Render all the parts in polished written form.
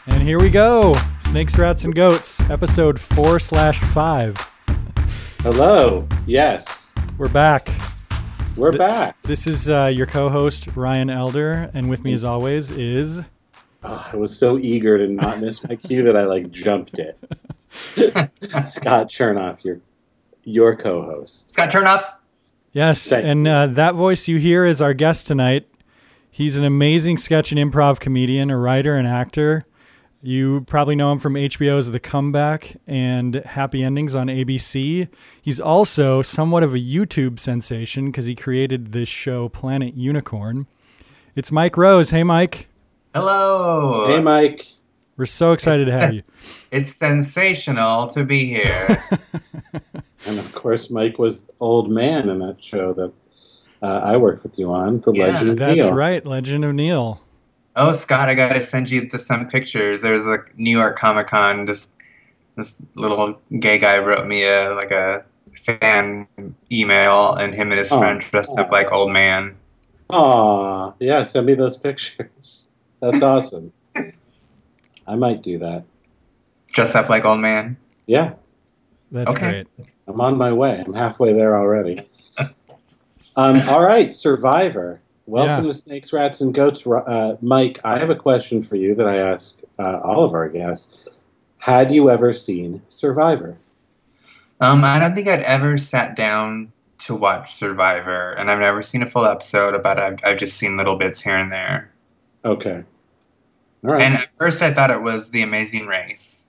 And here we go. Snakes, Rats, and Goats, episode 4/5. Hello. Yes. We're back. We're back. This is your co-host, Ryan Elder, and with me as always is... Oh, I was so eager to not miss my cue that I jumped it. Scott Chernoff, your co-host. Scott Chernoff. Yes, and that voice you hear is our guest tonight. He's an amazing sketch and improv comedian, a writer and actor. You probably know him from HBO's The Comeback and Happy Endings on ABC. He's also somewhat of a YouTube sensation because he created this show, Planet Unicorn. It's Mike Rose. Hey, Mike. Hello. Hey, Mike. We're so excited to have you. It's sensational to be here. And of course, Mike was the old man in that show that I worked with you on, Legend of Neil. That's right, Legend of Neil. Oh, Scott, I got to send you some pictures. There's a New York Comic Con. This little gay guy wrote me a fan email, and him and his friend dressed up like old man. Aw, yeah, send me those pictures. That's awesome. I might do that. Dress up like old man? Yeah. That's great. I'm on my way. I'm halfway there already. All right, Survivor. Welcome to Snakes, Rats, and Goats. Mike, I have a question for you that I ask all of our guests. Had you ever seen Survivor? I don't think I'd ever sat down to watch Survivor, and I've never seen a full episode, but I've just seen little bits here and there. Okay. All right. And at first I thought it was The Amazing Race.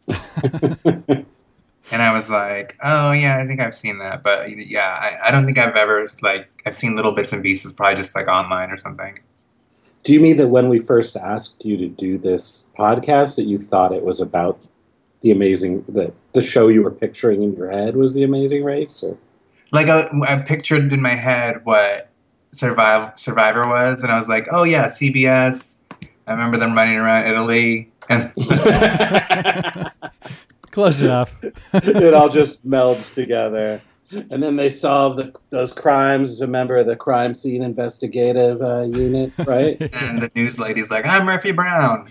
And I was like, oh, yeah, I think I've seen that. But, yeah, I don't think I've ever, I've seen little bits and pieces, probably just, online or something. Do you mean that when we first asked you to do this podcast that you thought it was about the show you were picturing in your head was The Amazing Race? Or? I pictured in my head what Survivor was, and I was like, oh, yeah, CBS. I remember them running around Italy. And Close enough. It all just melds together. And then they solve those crimes as a member of the crime scene investigative unit, right? And the news lady's like, I'm Murphy Brown.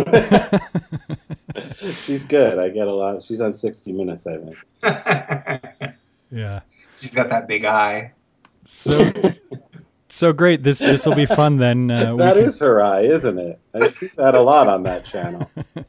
She's good. I get a lot. She's on 60 Minutes, I think. Yeah. She's got that big eye. So great. This will be fun then. That is her eye, isn't it? I see that a lot on that channel.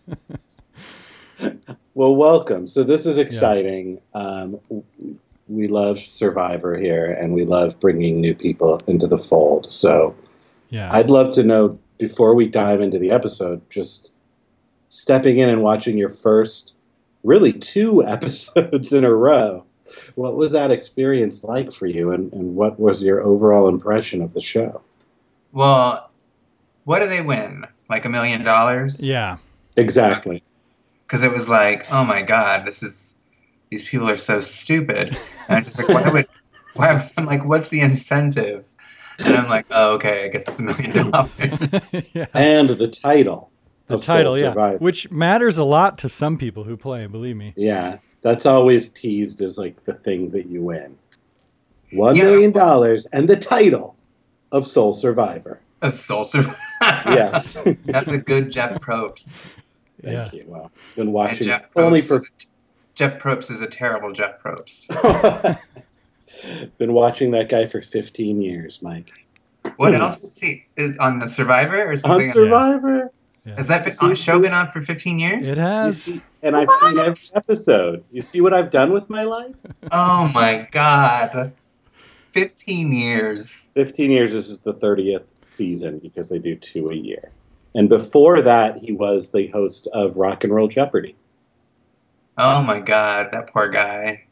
Well, welcome. So this is exciting. Yeah. We love Survivor here, and we love bringing new people into the fold. So I'd love to know, before we dive into the episode, just stepping in and watching your first, really 2 episodes in a row. What was that experience like for you, and what was your overall impression of the show? Well, what do they win? Like $1 million? Yeah. Exactly. Because it was like, oh my God, these people are so stupid. And I'm just like, why? I'm like, what's the incentive? And I'm like, oh, okay, I guess it's $1 million. Yeah. And the title. Yeah. Which matters a lot to some people who play, believe me. Yeah. That's always teased as the thing that you win. $1 million and the title of Soul Survivor. Of Soul Survivor? Yes. That's a good Jeff Probst. Thank you. Well, been watching Jeff Probst is a terrible Jeff Probst. Been watching that guy for 15 years, Mike. What else is on the Survivor or something? On Survivor? Yeah. Has that show been on for 15 years? It has. And I've seen every episode. You see what I've done with my life? Oh my God. 15 years. 15 years. This is the 30th season because they do 2 a year. And before that, he was the host of Rock and Roll Jeopardy. Oh my God, that poor guy.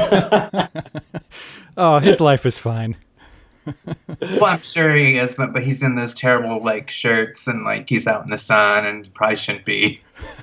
Oh, his life is fine. Well, I'm sure he is, but he's in those terrible shirts and he's out in the sun and probably shouldn't be.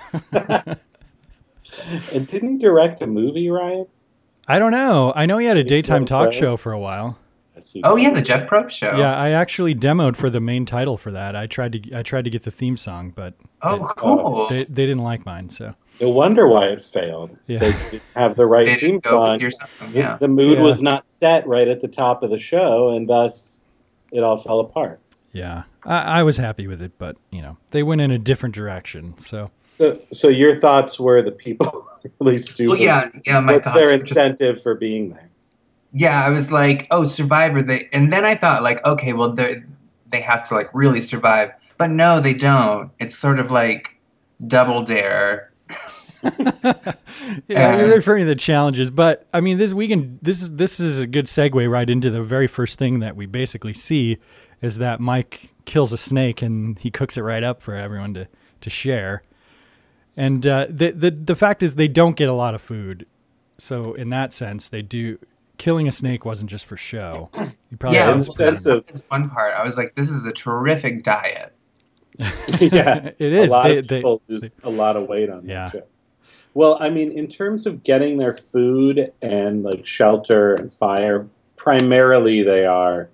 And didn't he direct a movie, Ryan? I don't know. I know he had a daytime talk show for a while. Oh yeah, the Jeff Probst show. Yeah, I actually demoed for the main title for that. I tried to get the theme song, but cool. They didn't like mine, so. No wonder why it failed. Yeah. They didn't have the right theme song. The mood was not set right at the top of the show, and thus it all fell apart. Yeah, I was happy with it, but they went in a different direction. So your thoughts were the people really stupid. Well, yeah. My What's thoughts their were incentive for being there? Yeah, I was like, oh, Survivor. And then I thought, like, okay, well, they have to like really survive, but no, they don't. It's sort of like Double Dare. Yeah, you're referring to the challenges, but I mean, this is a good segue right into the very first thing that we basically see is that Mike kills a snake and he cooks it right up for everyone to share. And the fact is they don't get a lot of food, so in that sense, they do. Killing a snake wasn't just for show. Yeah, that's the fun part. I was like, this is a terrific diet. Yeah, it is. A lot of people lose a lot of weight on that show. Well, I mean, in terms of getting their food and like shelter and fire, primarily they are,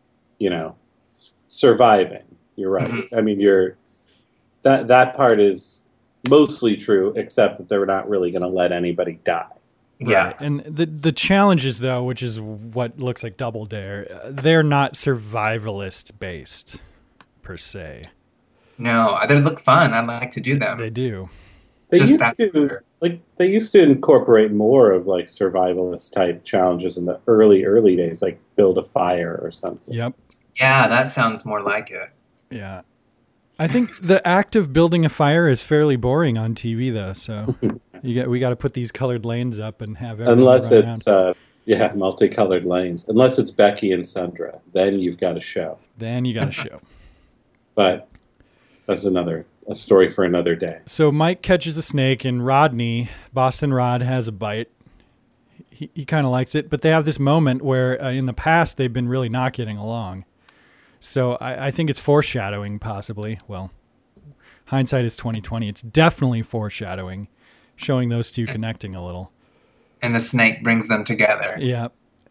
surviving. You're right. Mm-hmm. I mean, that part is mostly true, except that they're not really going to let anybody die. Yeah. Right. And the challenges, though, which is what looks like Double Dare, they're not survivalist based per se. No, they look fun. I'd like to do them. They do. They used to incorporate more of like survivalist type challenges in the early days, like build a fire or something. Yep. Yeah, that sounds more like it. Yeah. I think the act of building a fire is fairly boring on TV, though. So we got to put these colored lanes up and have everyone unless it's multicolored lanes. Unless it's Becky and Sundra, then you've got a show. But that's a story for another day. So Mike catches the snake, and Rodney, Boston Rod, has a bite. He kind of likes it, but they have this moment where in the past they've been really not getting along. So I think it's foreshadowing, possibly. Well, hindsight is 20/20. It's definitely foreshadowing, showing those two connecting a little. And the snake brings them together. Yeah,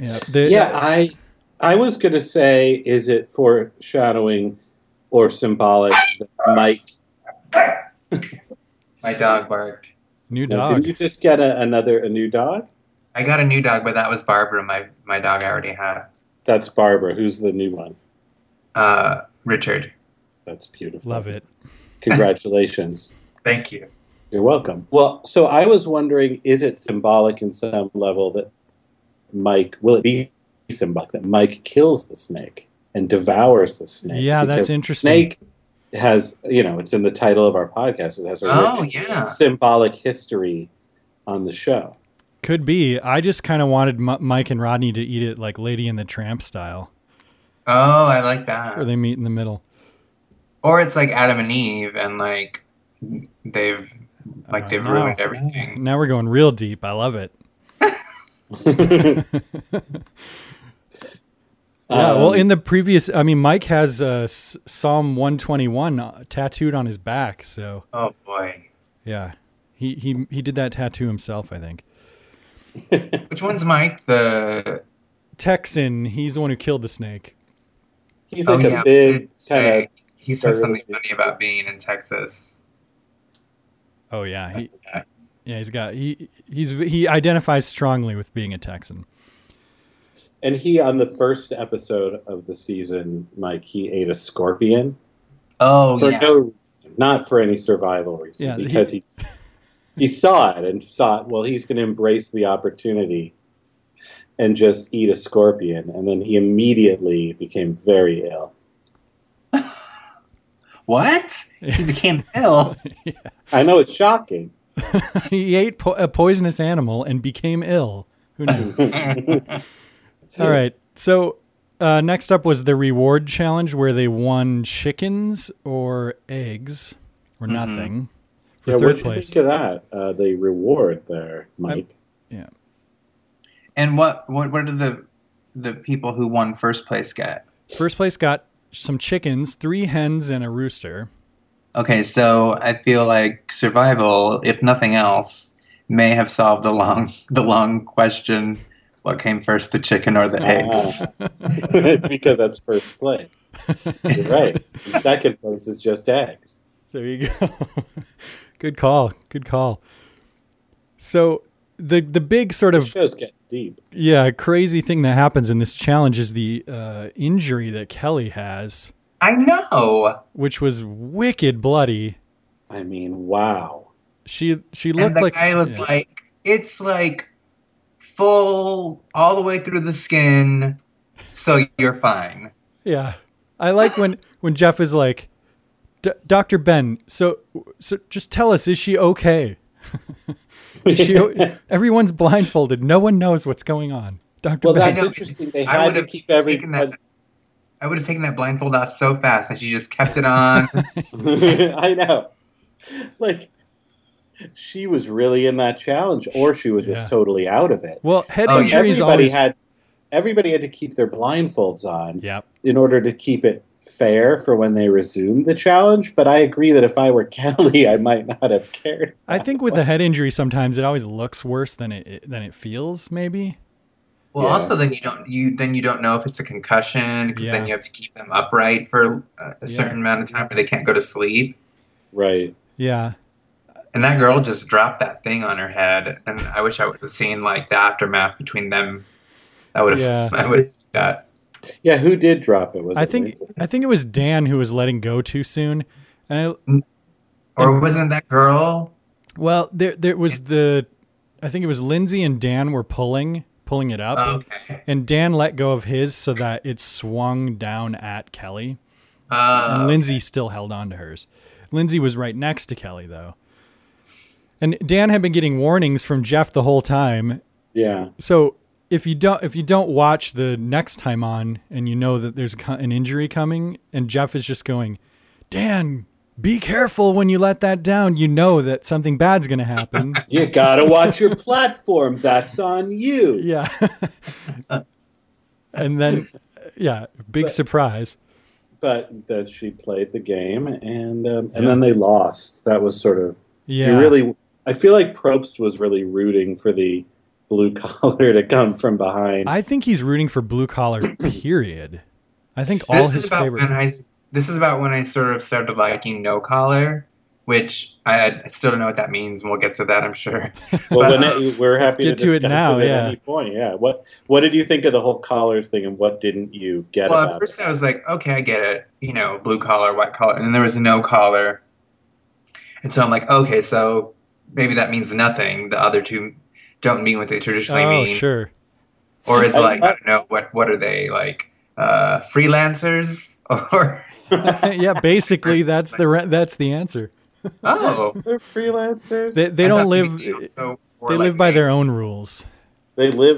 I was going to say, is it foreshadowing or symbolic that Mike? My dog barked. New dog. Didn't you just get a new dog? I got a new dog, but that was Barbara, my dog I already had. That's Barbara. Who's the new one? Richard. That's beautiful. Love it. Congratulations. Thank you. You're welcome. Well, so I was wondering, is it symbolic in some level that will it be symbolic that Mike kills the snake and devours the snake? Yeah, that's interesting. The snake has, it's in the title of our podcast. It has a rich symbolic history on the show. Could be. I just kind of wanted Mike and Rodney to eat it like Lady and the Tramp style. Oh, I like that. Where they meet in the middle. Or it's like Adam and Eve, and like they've ruined everything. Now we're going real deep. I love it. Well, in the previous, Mike has Psalm 121 tattooed on his back. So. Oh boy. Yeah, he did that tattoo himself, I think. Which one's Mike? The Texan. He's the one who killed the snake. He's like a big kind of. He said something funny about being in Texas. Oh yeah, he identifies strongly with being a Texan. And he, on the first episode of the season, Mike, he ate a scorpion. Oh, for no reason, not for any survival reason, because he saw it and thought, well, he's going to embrace the opportunity and just eat a scorpion, and then he immediately became very ill. What? He became ill? Yeah. I know, it's shocking. He ate a poisonous animal and became ill. Who knew? All right. So next up was the reward challenge, where they won chickens or eggs or nothing for third place. What do you think of that? The reward there, Mike. Yeah. And what did the people who won first place get? First place got some chickens, 3 hens, and a rooster. Okay, so I feel like survival, if nothing else, may have solved the long question: what came first, the chicken or the eggs? Because that's first place. You're right. The second place is just eggs. There you go. Good call. So the big sort of show's getting deep. Yeah, crazy thing that happens in this challenge is the injury that Kelly has. I know. which was wicked bloody. I mean, wow. She looked and the like guy was like, it's like full all the way through the skin, so you're fine. Yeah. I like when Jeff is like, Dr. Ben, so just tell us, is she okay? Everyone's blindfolded. No one knows what's going on. Dr. Well, Ben. that's interesting. They had to keep everything. I would have taken that blindfold off so fast, and she just kept it on. I know. Like, she was really in that challenge, or she was just totally out of it. Well, head injuries everybody had to keep their blindfolds on Yep. in order to keep it fair for when they resumed the challenge. But I agree that if I were Kelly, I might not have cared. I think with a head injury, sometimes it always looks worse than it feels. Maybe. Well, also then you don't know if it's a concussion, because then you have to keep them upright for a certain amount of time, or they can't go to sleep. Right. Yeah. And that girl just dropped that thing on her head, and I wish I would have seen like the aftermath between them. I would have seen that. Yeah, who did drop it? I think it was Dan who was letting go too soon. Or wasn't that girl? Well, there was I think it was Lindsay and Dan were pulling it up. Okay. And Dan let go of his so that it swung down at Kelly. And Lindsay still held on to hers. Lindsay was right next to Kelly though. And Dan had been getting warnings from Jeff the whole time. Yeah. So if you don't watch the next time on, and you know that there's an injury coming, and Jeff is just going, Dan, be careful when you let that down. You know that something bad's going to happen. You got to watch your platform. That's on you. Yeah. And then, big surprise. But that she played the game, and then they lost. That was sort of I feel like Probst was really rooting for the blue collar to come from behind. I think he's rooting for blue collar. Period. I think all his favorite. This is about when I sort of started liking no collar, which I still don't know what that means, and we'll get to that, I'm sure. Well, but, we're happy to discuss it now. At any point. Yeah. What did you think of the whole collars thing, and what didn't you get? Well, about at first it? I was like, okay, I get it. You know, blue collar, white collar, and then there was no collar, and so I'm like, okay, so maybe that means nothing. The other two don't mean what they traditionally mean. Oh, sure. Or is I don't know, what are they, like freelancers or? Yeah, basically that's the answer. Oh, they're freelancers. They don't live. They live by their own rules. They live,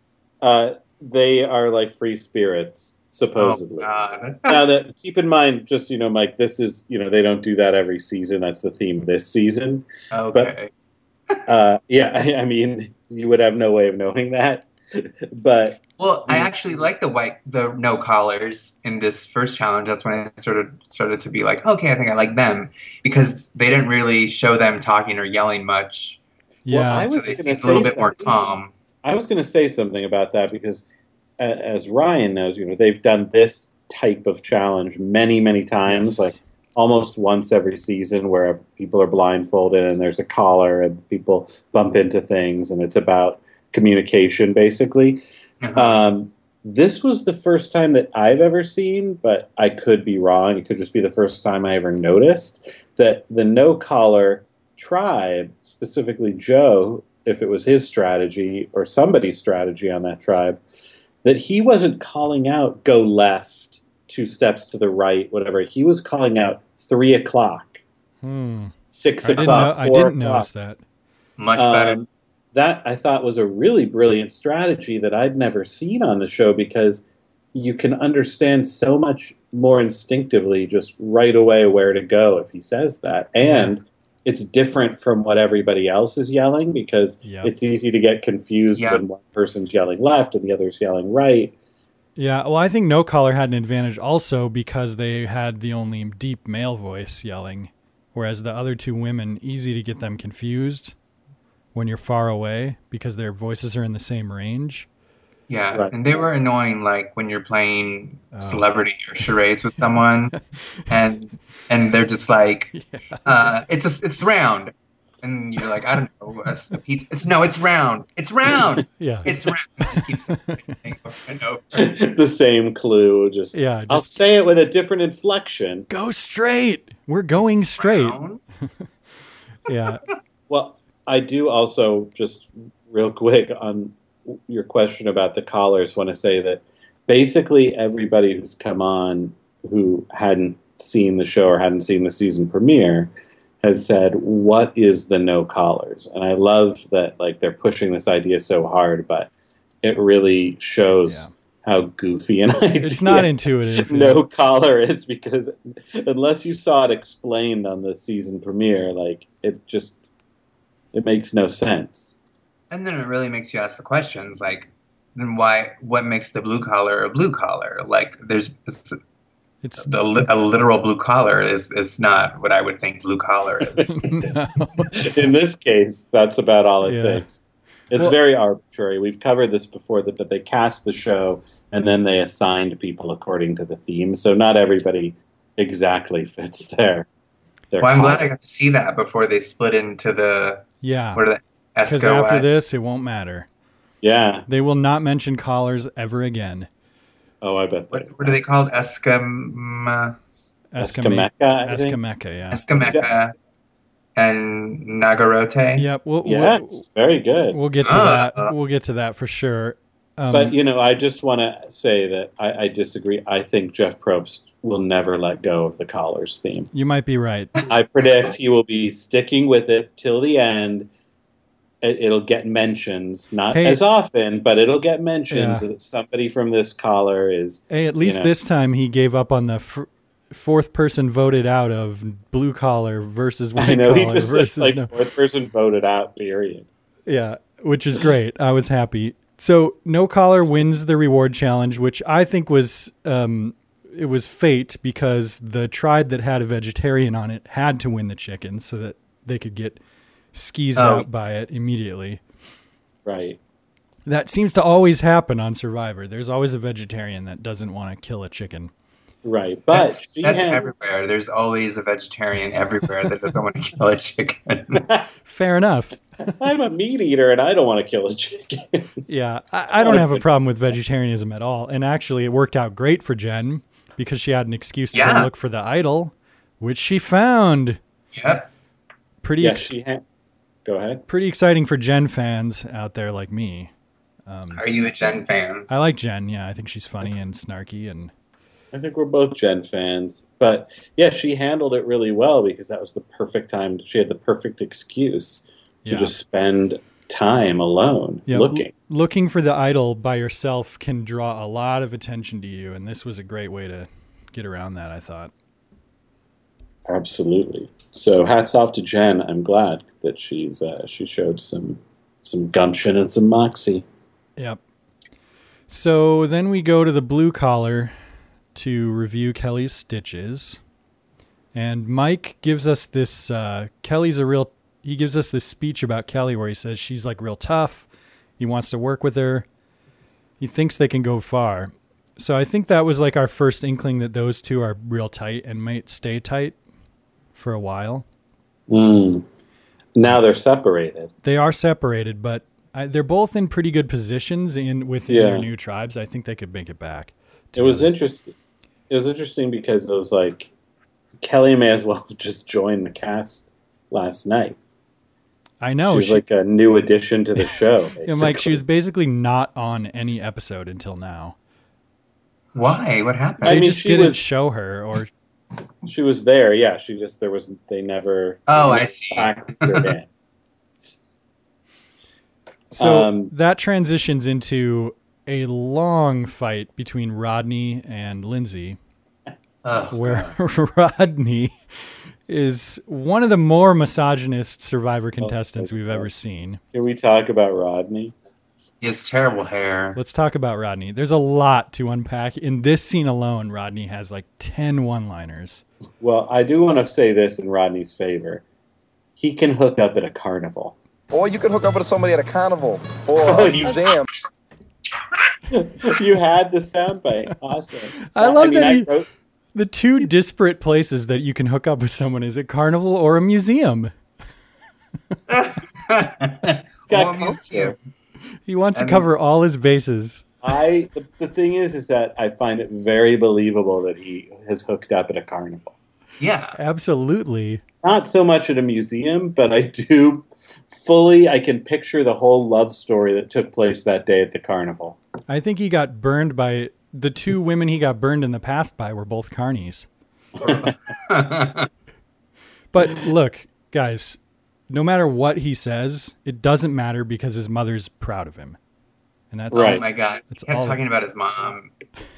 they are like free spirits, supposedly. Oh, God. Now keep in mind, just Mike, this is they don't do that every season. That's the theme of this season. Okay. But, I mean, you would have no way of knowing that. But I actually like the no collars in this first challenge. That's when I started to be like, okay, I think I like them, because they didn't really show them talking or yelling much. Yeah, so they seemed a little bit more calm. I was going to say something about that because, as Ryan knows, they've done this type of challenge many, many times, yes. like almost once every season, where people are blindfolded and there's a collar and people bump into things, and it's about communication, basically. Uh-huh. This was the first time that I've ever seen, but I could be wrong. It could just be the first time I ever noticed that the no-collar tribe, specifically Joe, if it was his strategy or somebody's strategy on that tribe, that he wasn't calling out go left, 2 steps to the right, whatever. He was calling out 3 o'clock, 6 o'clock, 4 I didn't notice that. Much better. That I thought was a really brilliant strategy that I'd never seen on the show, because you can understand so much more instinctively just right away where to go if he says that. And it's different from what everybody else is yelling, because it's easy to get confused when one person's yelling left and the other's yelling right. Yeah, well, I think no collar had an advantage also because they had the only deep male voice yelling, whereas the other 2 women, easy to get them confused when you're far away because their voices are in the same range. Yeah, right. And they were annoying, like when you're playing celebrity or charades with someone, and they're just like, it's round. And you're like, I don't know, a pizza. It's round. It's round. Yeah. It's round. It just keeps saying over and over. The same clue. I'll say it with a different inflection. Go straight. We're going straight. Yeah. Well, I do also, just real quick on your question about the collars, want to say that basically everybody who's come on who hadn't seen the show or hadn't seen the season premiere has said, what is the no collars? And I love that, like, they're pushing this idea so hard, but it really shows how goofy an idea it's not intuitive. No collar is, because unless you saw it explained on the season premiere, like, it makes no sense. And then it really makes you ask the questions, like, then what makes the blue collar a blue collar? Like, a literal blue collar is not what I would think blue collar is. No. In this case, that's about all it takes. It's very arbitrary. We've covered this before, but they cast the show and then they assigned people according to the theme. So not everybody exactly fits their I'm glad I got to see that before they split into the because after this it won't matter. Yeah, they will not mention collars ever again. Oh, I bet. What are they called? Escameca, yeah. Escameca and Nagarote. Yep. Yes, very good. We'll get to that. We'll get to that for sure. But, I just want to say that I disagree. I think Jeff Probst will never let go of the collars theme. You might be right. I predict he will be sticking with it till the end. It'll get mentions, not as often, but it'll get mentions that somebody from this collar is... Hey, at least this time he gave up on the fourth person voted out of blue collar versus white collar. He just versus fourth person voted out, period. Yeah, which is great. I was happy. So no collar wins the reward challenge, which I think was... it was fate, because the tribe that had a vegetarian on it had to win the chicken so that they could get skeezed out by it immediately. Right. That seems to always happen on Survivor. There's always a vegetarian that doesn't want to kill a chicken. Right. But that's everywhere. There's always a vegetarian everywhere that doesn't want to kill a chicken. Fair enough. I'm a meat eater and I don't want to kill a chicken. Yeah. I don't have a problem with vegetarianism at all. And actually it worked out great for Jen because she had an excuse to go look for the idol, which she found. Yep. Go ahead. Pretty exciting for Jen fans out there like me. Are you a Jen fan? I like Jen. Yeah, I think she's funny and snarky, and I think we're both Jen fans. But yeah, she handled it really well because that was the perfect time. She had the perfect excuse to just spend time alone looking. Looking for the idol by yourself can draw a lot of attention to you, and this was a great way to get around that, I thought. Absolutely. So hats off to Jen. I'm glad that she showed some gumption and some moxie. Yep. So then we go to the blue collar to review Kelly's stitches. And Mike gives us this, he gives us this speech about Kelly where he says she's like real tough. He wants to work with her. He thinks they can go far. So I think that was like our first inkling that those two are real tight and might stay tight for a while. Now they're separated. They are separated, but they're both in pretty good positions within their new tribes. I think they could make it back. It was interesting. It was interesting because it was like Kelly may as well have just joined the cast last night. I know. She's like a new addition to the show. Like she was basically not on any episode until now. Why? What happened? They just didn't show her, or she was there. Yeah, they never. Oh, I see. So that transitions into a long fight between Rodney and Lindsay, where Rodney is one of the more misogynist Survivor contestants we've ever seen. Can we talk about Rodney? He has terrible hair. Let's talk about Rodney. There's a lot to unpack. In this scene alone, Rodney has like 10 one-liners. Well, I do want to say this in Rodney's favor. He can hook up at a carnival. Or you can hook up with somebody at a carnival or a museum. You had the soundbite. Awesome. I love that the two disparate places that you can hook up with someone is a carnival or a museum. It's got culture. He wants to cover all his bases. The thing is that I find it very believable that he has hooked up at a carnival. Yeah, absolutely. Not so much at a museum, but I can picture the whole love story that took place that day at the carnival. I think he got burned by the two women he got burned in the past by were both carnies. But look, guys, no matter what he says, it doesn't matter because his mother's proud of him. And that's right. Oh my God. He kept talking about his mom.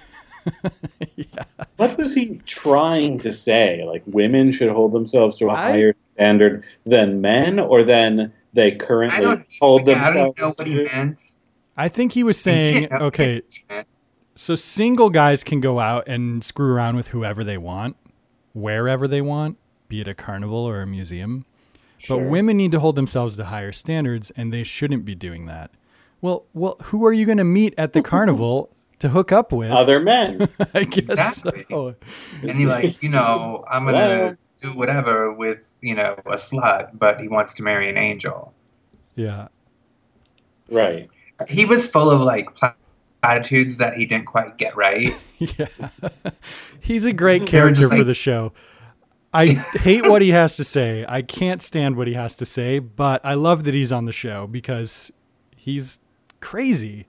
Yeah. What was he trying to say? Like women should hold themselves to a higher standard than men, or than they currently hold themselves to? I don't know what he meant. I think he was saying, okay, so single guys can go out and screw around with whoever they want, wherever they want, be it a carnival or a museum. Sure. But women need to hold themselves to higher standards, and they shouldn't be doing that. Well, who are you going to meet at the carnival to hook up with? Other men. I guess exactly. So. And he I'm going to do whatever with, a slut, but he wants to marry an angel. Yeah. Right. He was full of platitudes that he didn't quite get right. Yeah. He's a great character for the show. I hate what he has to say. I can't stand what he has to say, but I love that he's on the show because he's crazy.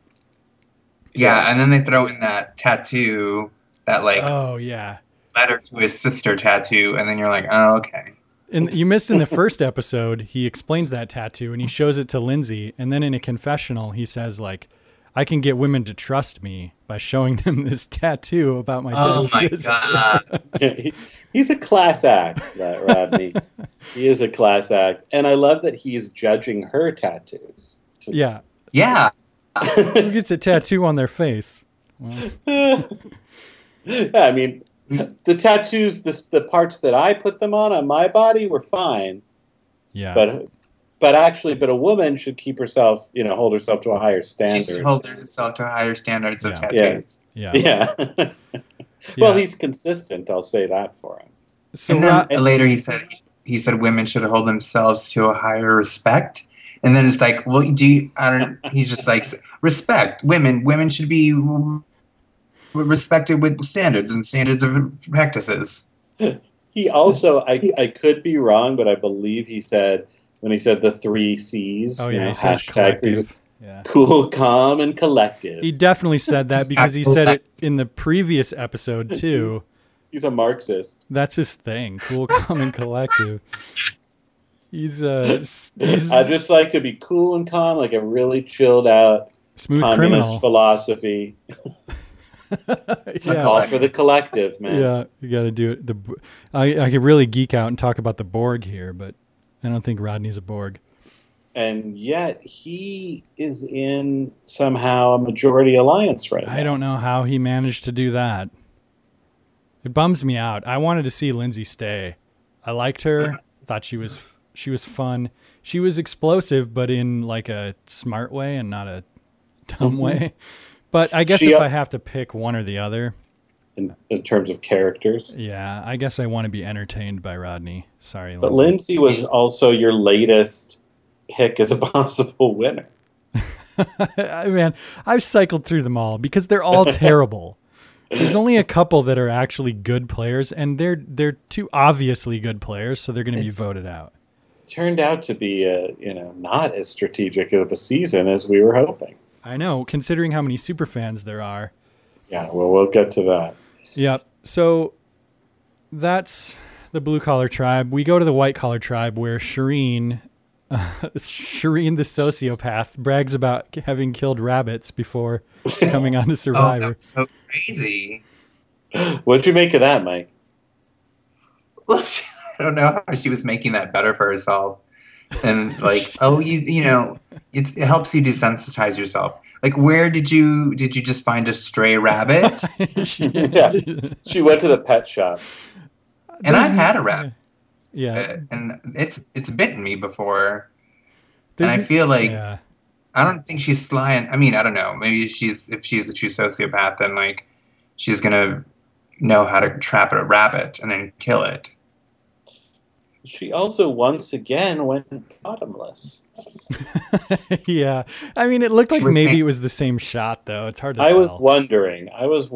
Yeah, and then they throw in that tattoo, that oh yeah, letter to his sister tattoo, and then you're like, oh, okay. And you missed in the first episode, he explains that tattoo and he shows it to Lindsay, and then in a confessional, he says I can get women to trust me by showing them this tattoo about my dead sister. God. He's a class act, that Rodney. He is a class act. And I love that he's judging her tattoos. Yeah. Yeah. Who gets a tattoo on their face? Well. Yeah, I mean, the tattoos, the parts that I put them on my body were fine. Yeah. But a woman should keep herself, hold herself to a higher standard. She should hold herself to higher standards of tattoos. Yeah. Well, he's consistent. I'll say that for him. So and then later he said women should hold themselves to a higher respect. And then it's like, well, he's just like, respect women. Women should be respected with standards of practices. He also, I could be wrong, but I believe he said, when he said the 3 C's, he says collective. Cool, calm, and collective. He definitely said that because he said it in the previous episode too. He's a Marxist. That's his thing. Cool, calm, and collective. He's I just like to be cool and calm, like a really chilled out smooth communist criminal philosophy. All for the collective, man. Yeah, you got to do it. I could really geek out and talk about the Borg here, but I don't think Rodney's a Borg. And yet he is in somehow a majority alliance right now. I don't know how he managed to do that. It bums me out. I wanted to see Lindsay stay. I liked her. Thought she was fun. She was explosive, but in a smart way and not a dumb way. But I guess if I have to pick one or the other. In terms of characters? Yeah, I guess I want to be entertained by Rodney. Sorry, Lindsay. But Lindsay was also your latest pick as a possible winner. Man, I've cycled through them all because they're all terrible. There's only a couple that are actually good players, and they're too obviously good players, so they're going to be voted out. Turned out to be not as strategic of a season as we were hoping. I know, considering how many superfans there are. Yeah, well, we'll get to that. Yep. So that's the blue collar tribe. We go to the white collar tribe where Shireen the sociopath brags about having killed rabbits before coming on to Survivor. Oh, that's so crazy. What'd you make of that, Mike? Well, I don't know how she was making that better for herself. And it helps you desensitize yourself. Like, where did you just find a stray rabbit? Yeah, she went to the pet shop. And I've had a rabbit. Yeah, and it's bitten me before. And I feel like I don't think she's sly. I mean, I don't know. Maybe if she's the true sociopath, then she's gonna know how to trap a rabbit and then kill it. she also once again went bottomless. Yeah. I mean, it looked like maybe it was the same shot, though. It's hard to tell. I was wondering,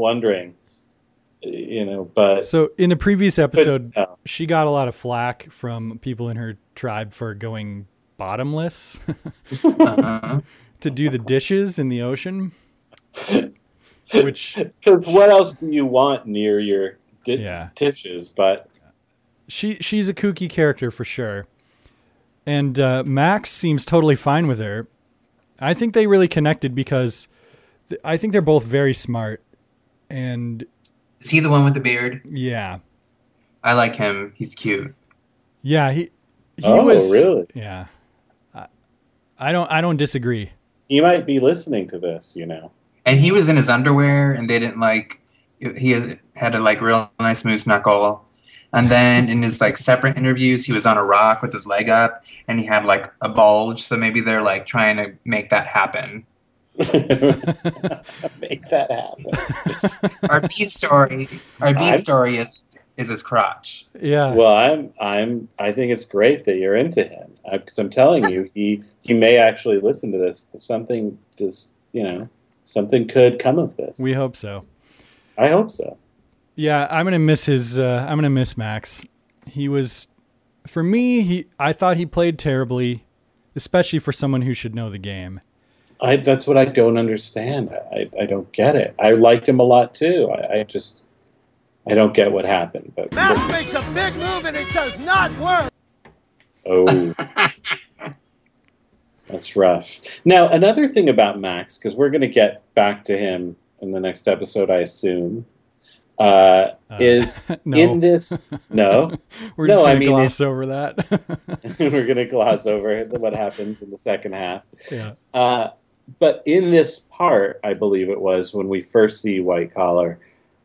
but... So in a previous episode, she got a lot of flack from people in her tribe for going bottomless to do the dishes in the ocean. Because what else do you want near your dishes? But she's a kooky character for sure, and Max seems totally fine with her. I think they really connected because I think they're both very smart. And is he the one with the beard? Yeah, I like him. He's cute. Yeah, he was really. Yeah, I don't disagree. He might be listening to this, And he was in his underwear, and they didn't he had a real nice moose knuckle. And then in his separate interviews, he was on a rock with his leg up, and he had a bulge. So maybe they're trying to make that happen. Make that happen. Our B story is his crotch. Yeah. Well, I think it's great that you're into him, because I'm telling you, he may actually listen to this. Something could come of this. We hope so. I hope so. Yeah, I'm gonna miss Max. He was, for me, I thought he played terribly, especially for someone who should know the game. That's what I don't understand. I don't get it. I liked him a lot too. I don't get what happened. But Max makes a big move and it does not work. Oh. That's rough. Now, another thing about Max, because we're going to get back to him in the next episode, I assume, is no. in this... No. We're just going to gloss over that. We're going to gloss over what happens in the second half. Yeah. But in this part, I believe it was, when we first see White Collar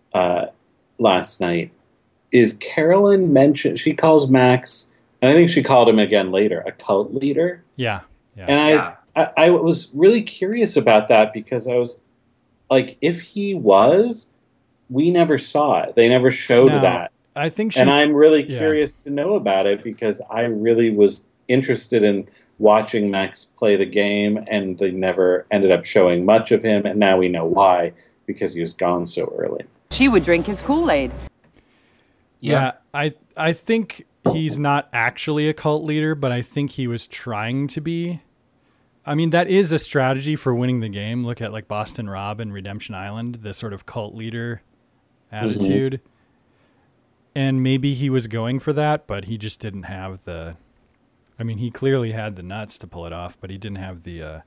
last night, is Carolyn mentioned... She calls Max, and I think she called him again later, a cult leader. Yeah. Yeah. And I was really curious about that, because I was like, if he was, we never saw it. They never showed that. I think and I'm really curious to know about it, because I really was interested in watching Max play the game, and they never ended up showing much of him. And now we know why, because he was gone so early. She would drink his Kool-Aid. Yeah, I think he's not actually a cult leader, but I think he was trying to be. I mean, that is a strategy for winning the game. Look at Boston Rob and Redemption Island, the sort of cult leader attitude. Mm-hmm. And maybe he was going for that, but he just didn't have the... I mean, he clearly had the nuts to pull it off, but he didn't have the...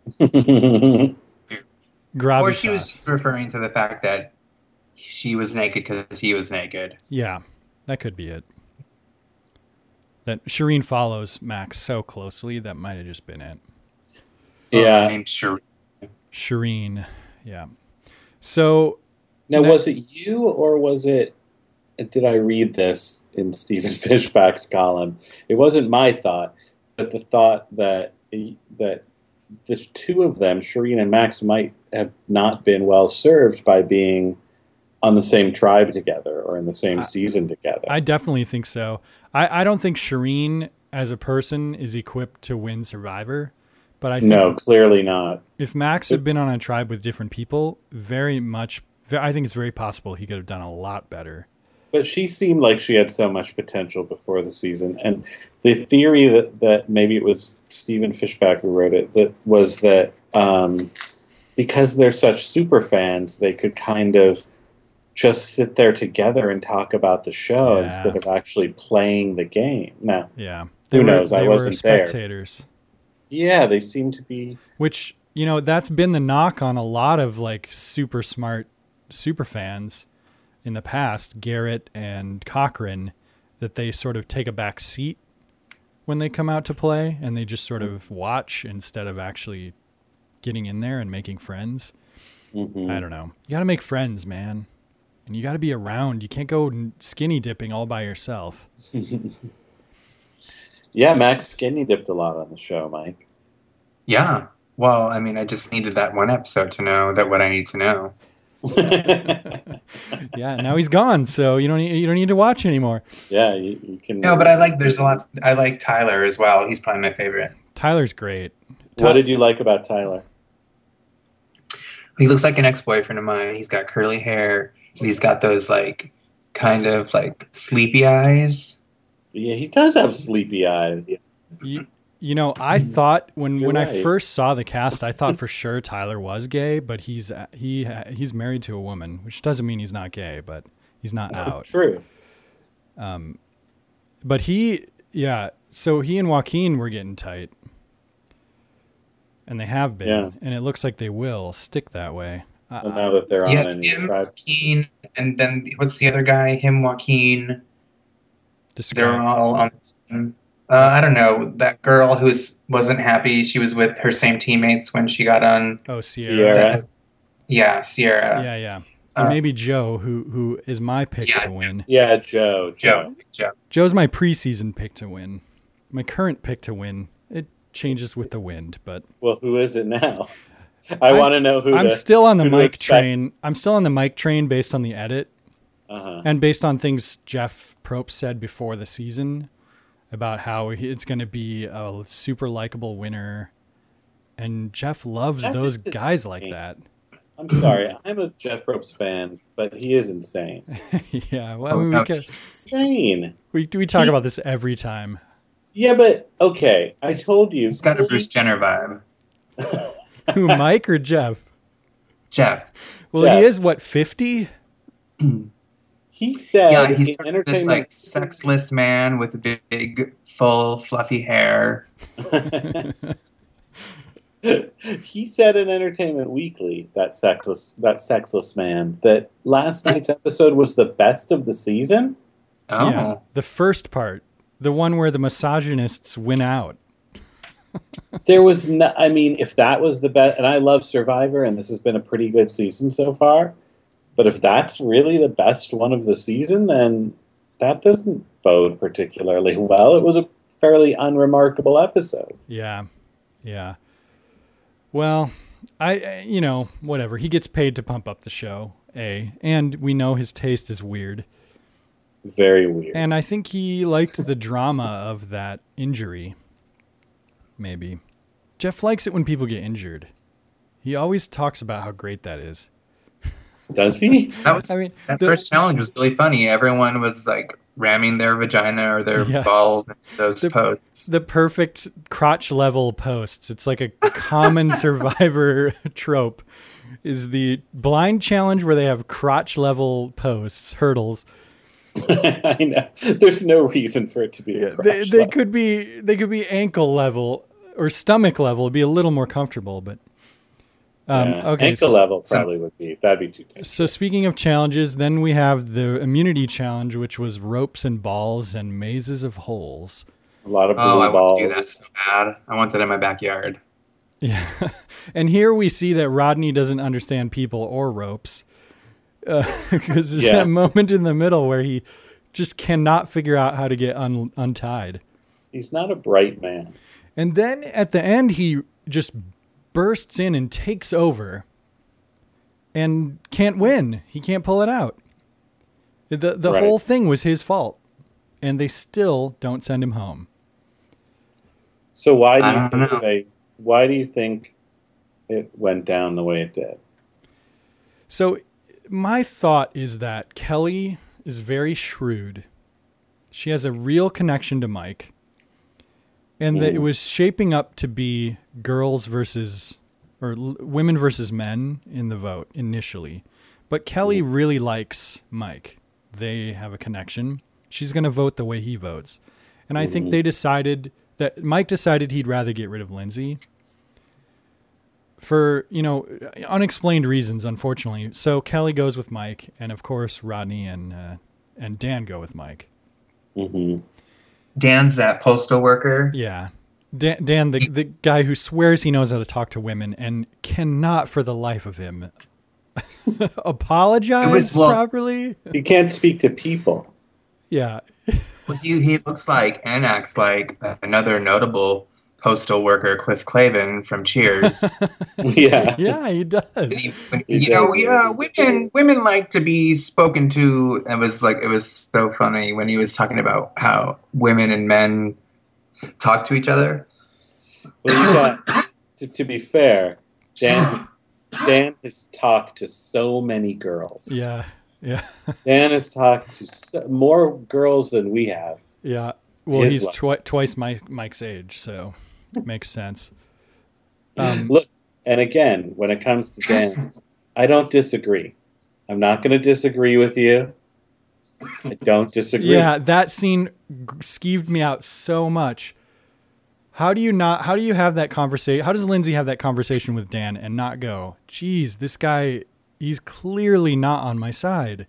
gravitas. Or she was just referring to the fact that she was naked because he was naked. Yeah, that could be it. That Shireen follows Max so closely, that might have just been it. Yeah. Her name's Shireen. Shireen, yeah. So... Now, was it you, or was it... Did I read this in Stephen Fishback's column? It wasn't my thought, but the thought that the two of them, Shireen and Max, might have not been well served by being on the same tribe together or in the same season together. I definitely think so. I don't think Shireen as a person is equipped to win Survivor, but I think no, clearly not. If Max had been on a tribe with different people, I think it's very possible he could have done a lot better. But she seemed like she had so much potential before the season. And the theory that maybe it was Stephen Fishback who wrote it, that was that because they're such super fans, they could kind of just sit there together and talk about the show instead of actually playing the game. Now, who knows? I wasn't spectators. Yeah, they seem to be. Which, that's been the knock on a lot of super smart super fans in the past, Garrett and Cochran, that they sort of take a back seat when they come out to play, and they just sort of watch instead of actually getting in there and making friends. Mm-hmm. I don't know. You got to make friends, man. And you got to be around. You can't go skinny dipping all by yourself. Yeah, Max skinny dipped a lot on the show, Mike. Yeah. Well, I mean, I just needed that one episode to know what I need to know. Yeah, now he's gone, so you don't need to watch anymore. Yeah, you can. No, but I like Tyler as well. He's probably my favorite. Tyler's great. What did you like about Tyler? He looks like an ex-boyfriend of mine. He's got curly hair, and he's got those like kind of like sleepy eyes. Yeah, he does have sleepy eyes. You know, I thought when right. I first saw the cast, I thought for sure Tyler was gay, but he's married to a woman, which doesn't mean he's not gay, but he's not out. True. But so he and Joaquin were getting tight. And they have been, and it looks like they will stick that way. Well, now that they're on him, Joaquin, and then what's the other guy? Him, Joaquin. They're all on. I don't know, that girl who wasn't happy. She was with her same teammates when she got on. Oh, Sierra. Yeah, Sierra. Yeah. Or maybe Joe, who is my pick to win. Yeah, Joe. Joe's my preseason pick to win. My current pick to win. It changes with the wind, but well, who is it now? I want to know who. I'm still on the Mike train. I'm still on the Mike train based on the edit, and based on things Jeff Probst said before the season about how it's going to be a super likable winner, and Jeff loves those guys like that. I'm sorry, I'm a Jeff Probst fan, but he is insane. Yeah, well, insane. We talk about this every time. Yeah, but okay, I told you. He's got a Bruce Jenner vibe. Who, Mike or Jeff? Jeff. Well, Jeff. He is, what, 50? He said he's this like sexless man with big, full, fluffy hair. He said in Entertainment Weekly, that sexless man, that last night's episode was the best of the season. Oh. Yeah, the first part. The one where the misogynists win out. There was no, I mean, if that was the best, and I love Survivor, and this has been a pretty good season so far, but if that's really the best one of the season, then that doesn't bode particularly well. It was a fairly unremarkable episode. Yeah. Well, whatever. He gets paid to pump up the show, and we know his taste is weird. Very weird. And I think he liked the drama of that injury. Maybe. Jeff likes it when people get injured. He always talks about how great that is. Does he? That first challenge was really funny. Everyone was like ramming their vagina or their balls into those posts. The perfect crotch level posts. It's like a common Survivor trope. Is the blind challenge where they have crotch level posts, hurdles. I know. There's no reason for it to be a crotch they could be ankle level or stomach level. It'd be a little more comfortable, but okay. Ankle level probably that'd be too dangerous. So speaking of challenges, then we have the immunity challenge, which was ropes and balls and mazes of holes. A lot of blue balls. I want to do that so bad. I want that in my backyard. Yeah. And here we see that Rodney doesn't understand people or ropes. Because there's that moment in the middle where he just cannot figure out how to get untied. He's not a bright man. And then at the end, he just bursts in and takes over and can't win. He can't pull it out. The whole thing was his fault. And they still don't send him home. So why do you think it went down the way it did? So my thought is that Kelly is very shrewd. She has a real connection to Mike. And that it was shaping up to be women versus men in the vote initially. But Kelly really likes Mike. They have a connection. She's going to vote the way he votes. And I think Mike decided he'd rather get rid of Lindsay. For, unexplained reasons, unfortunately. So Kelly goes with Mike, and of course Rodney and Dan go with Mike. Mm-hmm. Dan's that postal worker. Yeah. Dan, the guy who swears he knows how to talk to women and cannot for the life of him apologize properly. He can't speak to people. Yeah. Well, he looks like and acts like another notable postal worker Cliff Clavin from Cheers. Yeah, he does. Women like to be spoken to. It was so funny when he was talking about how women and men talk to each other. Well, to be fair, Dan has talked to so many girls. Yeah. Dan has talked to more girls than we have. Yeah. Well, he's twice Mike's age, so it makes sense. Look, and again, when it comes to Dan, I don't disagree. I'm not going to disagree with you. I don't disagree. Yeah, that scene skeeved me out so much. How do you have that conversation? How does Lindsay have that conversation with Dan and not go, geez, this guy, he's clearly not on my side.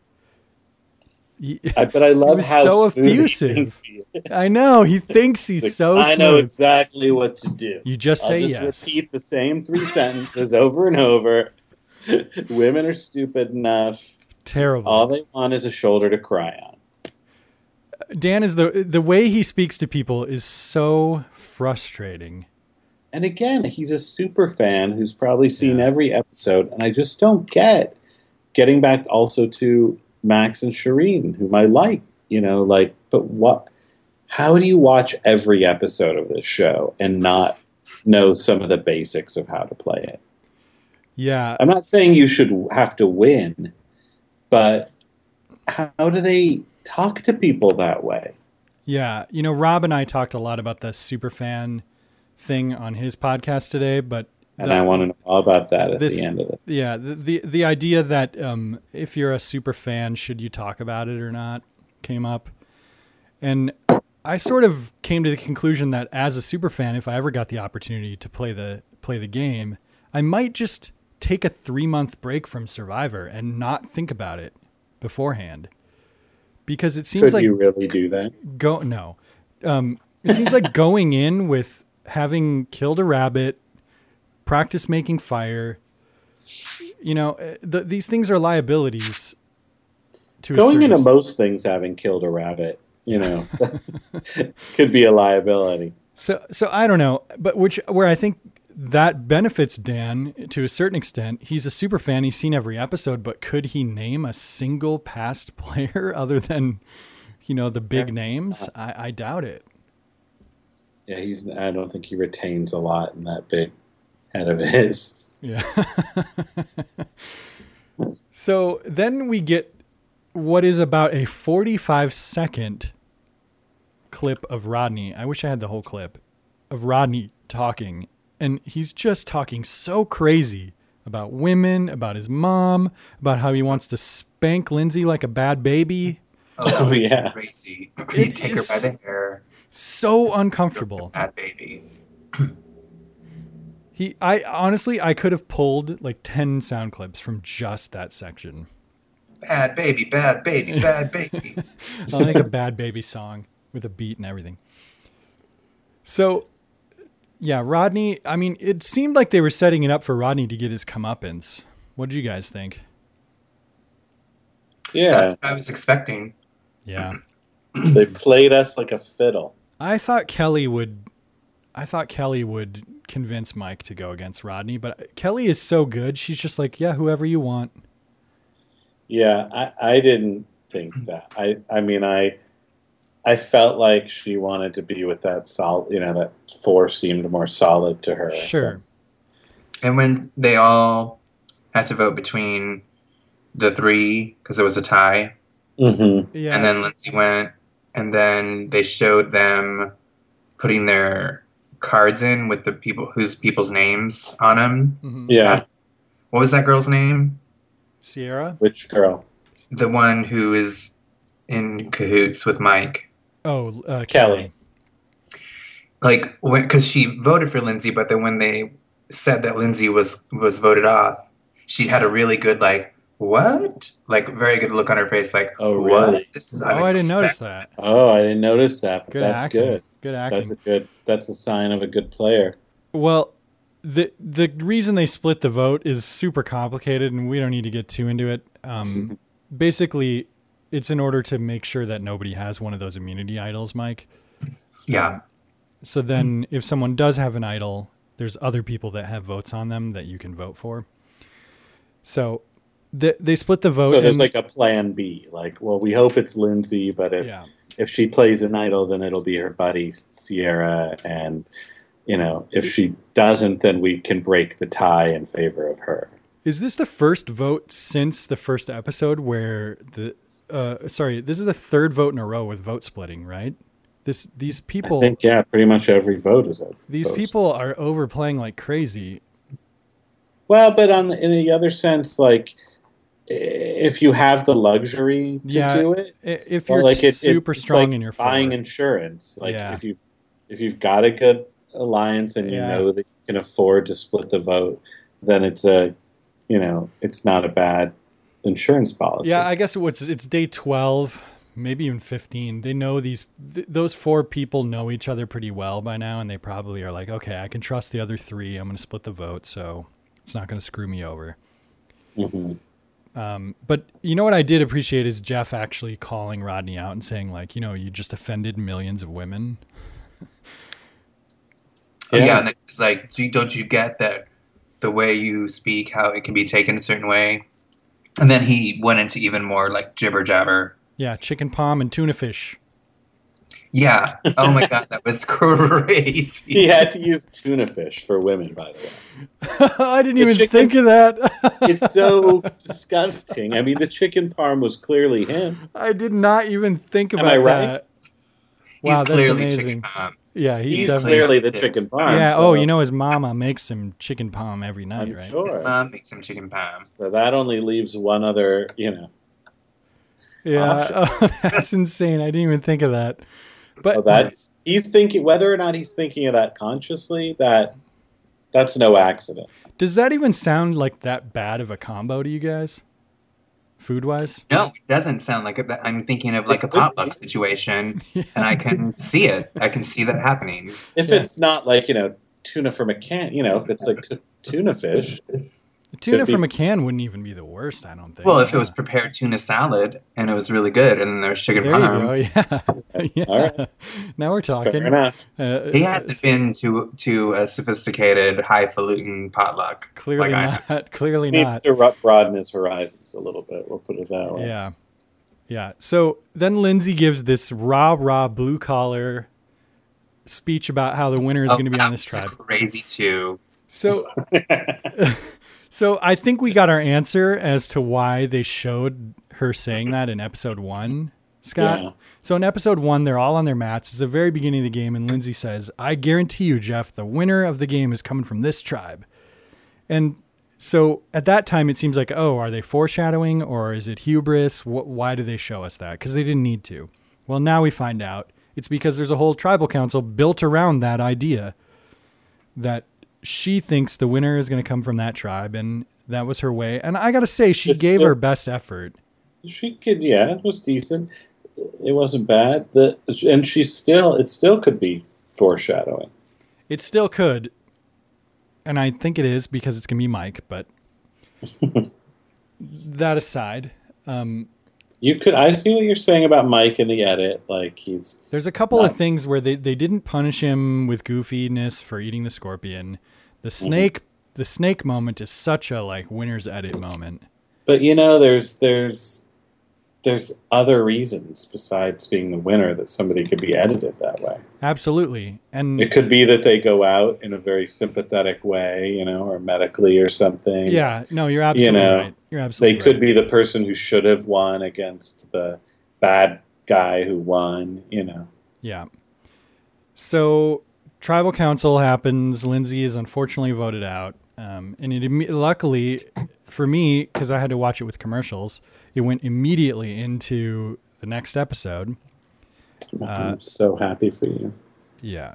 But I love how so effusive. I know. He thinks he's so smooth. I know exactly what to do. You just say yes. Repeat the same 3 sentences over and over. Women are stupid enough. Terrible. All they want is a shoulder to cry on. Dan is the way he speaks to people is so frustrating. And again, he's a super fan who's probably seen every episode, and I just don't getting back also to Max and Shireen, whom I like, but what? How do you watch every episode of this show and not know some of the basics of how to play it? Yeah. I'm not saying you should have to win, but how do they talk to people that way? Yeah. Rob and I talked a lot about the superfan thing on his podcast today, but I want to know all about that at the end of it. Yeah. The idea that if you're a super fan, should you talk about it or not came up. And I sort of came to the conclusion that as a super fan, if I ever got the opportunity to play the game, I might just take a 3-month break from Survivor and not think about it beforehand. Because it seems Could you really do that? No. It seems like going in with having killed a rabbit, practice making fire, these things are liabilities. Going into most things having killed a rabbit, could be a liability. So I don't know, but where I think that benefits Dan to a certain extent. He's a super fan. He's seen every episode, but could he name a single past player other than, the big names? I doubt it. Yeah, I don't think he retains a lot in that big head of his. Yeah. So then we get what is about a 45-second clip of Rodney. I wish I had the whole clip of Rodney talking. And he's just talking so crazy about women, about his mom, about how he wants to spank Lindsay like a bad baby. Oh yeah. Crazy. He'd take her by the hair. So uncomfortable. Bad baby. I could have pulled like 10 sound clips from just that section. Bad baby, bad baby, bad baby. I'll make a bad baby song with a beat and everything. So, yeah, Rodney, it seemed like they were setting it up for Rodney to get his comeuppance. What did you guys think? Yeah. That's what I was expecting. Yeah. They played us like a fiddle. I thought Kelly would convince Mike to go against Rodney, but Kelly is so good. She's just like, yeah, whoever you want. Yeah, I didn't think that. I felt like she wanted to be with that solid, that 4 seemed more solid to her. Sure. So. And when they all had to vote between the 3, because it was a tie, yeah. And then Lindsay went, and then they showed them putting their cards in with the people's names on them. Mm-hmm. Yeah. What was that girl's name? Sierra? Which girl? The one who is in cahoots with Mike. Oh, Kelly. Like, because she voted for Lindsay, but then when they said that Lindsay was voted off, she had a really good, what? Very good look on her face, oh, what? Really? This is I didn't notice that. Oh, I didn't notice that, but good that's acting. good. Good acting. That's a sign of a good player. Well, the reason they split the vote is super complicated, and we don't need to get too into it. Basically, it's in order to make sure that nobody has one of those immunity idols, Mike. Yeah. So then if someone does have an idol, there's other people that have votes on them that you can vote for. So they split the vote. So there's like a plan B. Like, well, we hope it's Lindsay, but if she plays an idol, then it'll be her buddy Sierra. And, if she doesn't, then we can break the tie in favor of her. Is this the first vote since the first episode where this is the third vote in a row with vote splitting, right? These people, I think, pretty much every vote is a these vote people are overplaying like crazy. Well, but in the other sense, like, if you have the luxury to do it, if you're super strong like in your buying insurance, like if you've got a good alliance and you know that you can afford to split the vote, then it's it's not a bad insurance policy. Yeah, I guess it's day 12. Maybe even 15. They know those 4 people know each other pretty well by now, and they probably are like, okay, I can trust the other 3. I'm going to split the vote, so it's not going to screw me over. Mm-hmm. But you know what I did appreciate is Jeff actually calling Rodney out and saying, like, you just offended millions of women. Yeah, and it's like, don't you get that the way you speak, how it can be taken a certain way? And then he went into even more like jibber jabber. Yeah, chicken palm and tuna fish. Yeah. Oh my God, that was crazy. He had to use tuna fish for women, by the way. I didn't even think of that. It's so disgusting. I mean, the chicken parm was clearly him. I did not even think about that. Wow, he's that's clearly amazing. chicken palm. Yeah, he's clearly the chicken parm. Yeah. So. His mama makes him chicken palm every night, I'm right? Sure. His mom makes him chicken palm. So that only leaves one other, Yeah, that's insane. I didn't even think of that. But he's thinking, whether or not he's thinking of that consciously, that's no accident. Does that even sound like that bad of a combo to you guys? Food wise? No, it doesn't sound like it. I'm thinking of like a potluck situation, and I can see it. I can see that happening. If it's not like, tuna from a can, if it's like tuna fish. Tuna from a can wouldn't even be the worst, I don't think. Well, if it was prepared tuna salad and it was really good, and then there's chicken parm. Yeah. All right. Now we're talking. Fair enough. He hasn't been to a sophisticated, highfalutin potluck. Clearly not. Clearly he not. needs to broaden his horizons a little bit. We'll put it that way. Yeah. Yeah. So then Lindsay gives this rah blue collar speech about how the winner is going to be on this tribe. Crazy too. So. So I think we got our answer as to why they showed her saying that in episode 1, Scott. Yeah. So in episode 1, they're all on their mats. It's the very beginning of the game, and Lindsay says, I guarantee you, Jeff, the winner of the game is coming from this tribe. And so at that time, it seems like, are they foreshadowing or is it hubris? Why do they show us that? Because they didn't need to. Well, now we find out it's because there's a whole tribal council built around that idea that she thinks the winner is going to come from that tribe, and that was her way. And I got to say, she gave her best effort. She could, it was decent. It wasn't bad. And it still could be foreshadowing. It still could. And I think it is because it's going to be Mike, but that aside. I see what you're saying about Mike in the edit. Like there's a couple of things where they didn't punish him with goofiness for eating the scorpion. The snake moment is such a winner's edit moment. But there's other reasons besides being the winner that somebody could be edited that way. Absolutely. And it could be that they go out in a very sympathetic way, or medically or something. Yeah, no, you're absolutely right. You're absolutely They could be the person who should have won against the bad guy who won, Yeah. So tribal council happens. Lindsay is unfortunately voted out. And luckily for me, because I had to watch it with commercials, it went immediately into the next episode. I'm so happy for you. Yeah.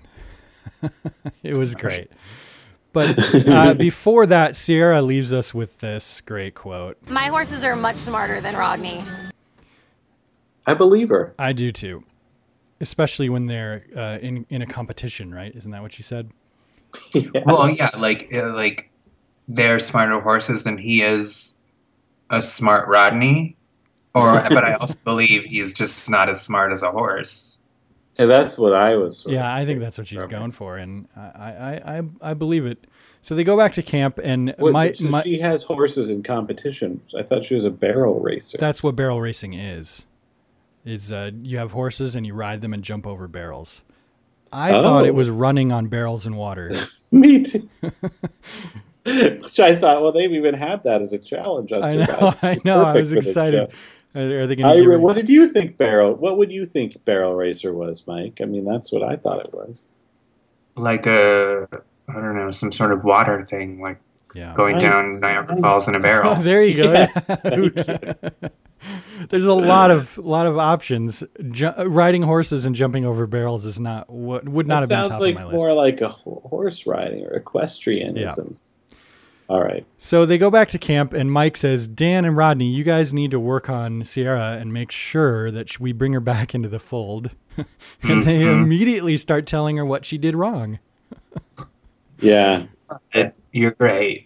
It was great. But before that, Sierra leaves us with this great quote. My horses are much smarter than Rodney. I believe her. I do too. Especially when they're in a competition, right? Isn't that what you said? Yeah. Well, yeah, like they're smarter horses than he is a smart Rodney. But I also believe he's just not as smart as a horse. And that's what I was. I think that's what she's going for, and I believe it. So they go back to camp, and she has horses in competition. I thought she was a barrel racer. That's what barrel racing is. You have horses and you ride them and jump over barrels. I thought it was running on barrels in water. Me too. Which I thought, well, they've even had that as a challenge on Survivor. I know. I was excited. Are they going what did you think What would you think Barrel Racer was, Mike? I mean, that's what I thought it was. Like I don't know, some sort of water thing, like going down Niagara Falls in a barrel. There you go. Yes. There's a lot of options. Riding horses and jumping over barrels is not what would not have been top of my list. Sounds like more like a horse riding or equestrianism. Yeah. All right. So they go back to camp, and Mike says, Dan and Rodney, you guys need to work on Sierra and make sure that we bring her back into the fold. And they immediately start telling her what she did wrong. Yeah. You're great.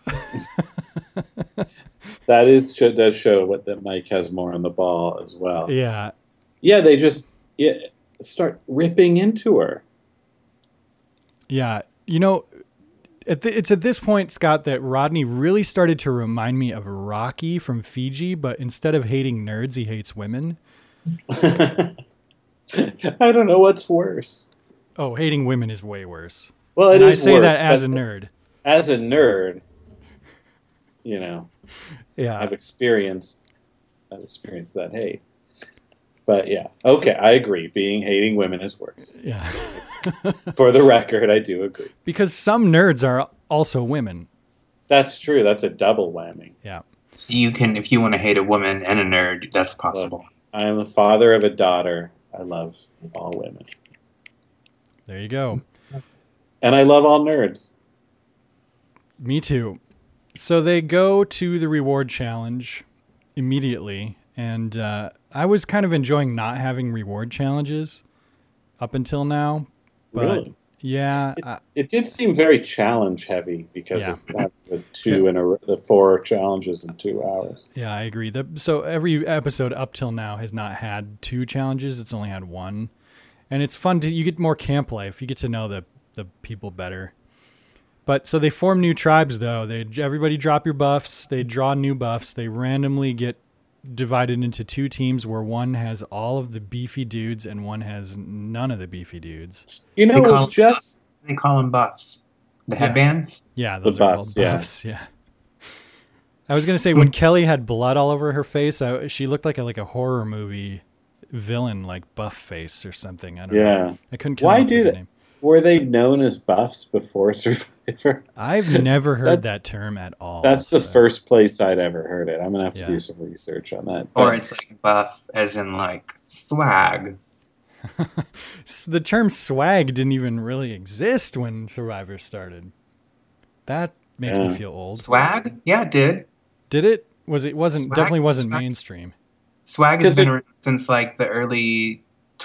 That does show that Mike has more on the ball as well. Yeah. Yeah, they just start ripping into her. Yeah. You know, it's at this point, Scott, that Rodney really started to remind me of Rocky from Fiji, but instead of hating nerds, he hates women. I don't know what's worse. Oh, hating women is way worse. Well, I say worse, that as a nerd. As a nerd, yeah, I've experienced that hate. But yeah, okay, I agree. Hating women is worse. Yeah. For the record, I do agree. Because some nerds are also women. That's true. That's a double whammy. Yeah. So you can, if you want to hate a woman and a nerd, that's possible. Look, I am the father of a daughter. I love all women. There you go. And I love all nerds. Me too. So they go to the reward challenge immediately, and I was kind of enjoying not having reward challenges up until now. But really? Yeah. It did seem very challenge heavy because of the 4 challenges in 2 hours. Yeah, I agree. So every episode up till now has not had 2 challenges. It's only had 1. And it's fun you get more camp life. You get to know the people better. But so they form new tribes though. Everybody drop your buffs. They draw new buffs. They randomly get divided into 2 teams where one has all of the beefy dudes and one has none of the beefy dudes. You know, they call them buffs. The headbands? Yeah, those are called buffs. Yeah. I was going to say, when Kelly had blood all over her face, she looked like a horror movie villain, like Buff Face or something. I don't know. I couldn't come up with the name. Were they known as buffs before Survivor? I've never heard that term at all. That's the first place I'd ever heard it. I'm going to have to do some research on that. Or it's like buff as in like swag. The term swag didn't even really exist when Survivor started. That makes me feel old. Swag? Yeah, it did. Did it? Definitely wasn't mainstream. Swag has been around since like the early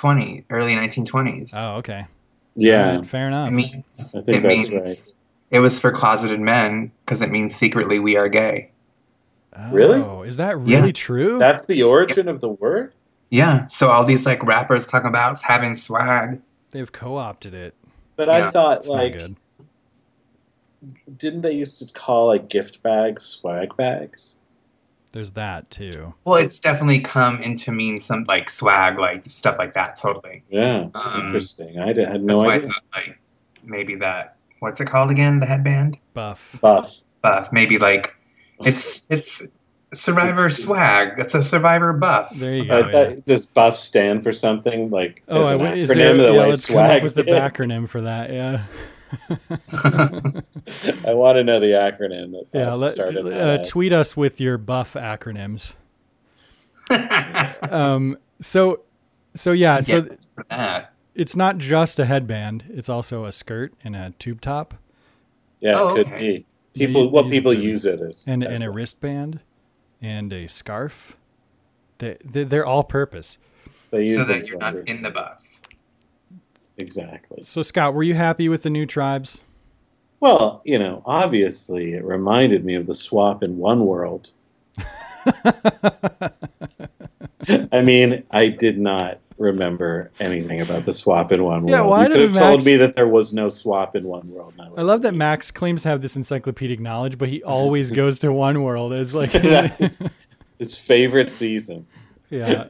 1920s. Oh, okay. Yeah. Right, fair enough. It means it was for closeted men because it means secretly we are gay. Oh, really? Is that really true? That's the origin of the word? Yeah. So all these like rappers talking about having swag. They've co-opted it. But I thought didn't they used to call like gift bags swag bags? There's that too. Well, it's definitely come into mean some like swag, like stuff like that. Totally. Yeah. Interesting. I had no idea. I thought like maybe that. What's it called again? The headband. Buff. Maybe like it's Survivor swag. It's a Survivor buff. There you go. Does buff stand for something like? Is there? Let's come up with the backronym for that. Yeah. I want to know the acronym that started. Tweet us with your buff acronyms. So it's not just a headband; it's also a skirt and a tube top. Yeah, it could be. People use it as and a wristband and a scarf. They're all purpose. So that you're not in the buff. Exactly. So, Scott, were you happy with the new tribes? Well, obviously it reminded me of the swap in One World. I mean, I did not remember anything about the swap in One World. Yeah, why you could does have Max... told me that there was no swap in One World. I love that Max claims to have this encyclopedic knowledge, but he always goes to One World as like his favorite season. Yeah.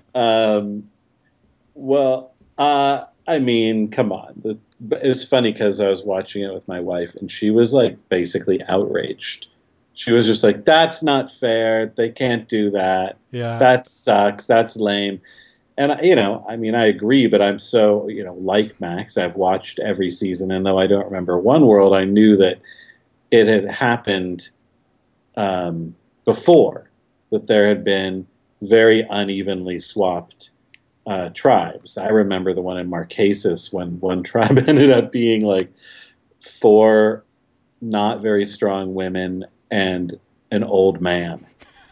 Well, I mean, come on. It was funny because I was watching it with my wife, and she was like basically outraged. She was just like, "That's not fair. They can't do that. Yeah, that sucks. That's lame." And I mean, I agree, but I'm so like Max. I've watched every season, and though I don't remember One World, I knew that it had happened before. That there had been very unevenly swapped tribes. I remember the one in Marquesas when one tribe ended up being like 4 not very strong women and an old man.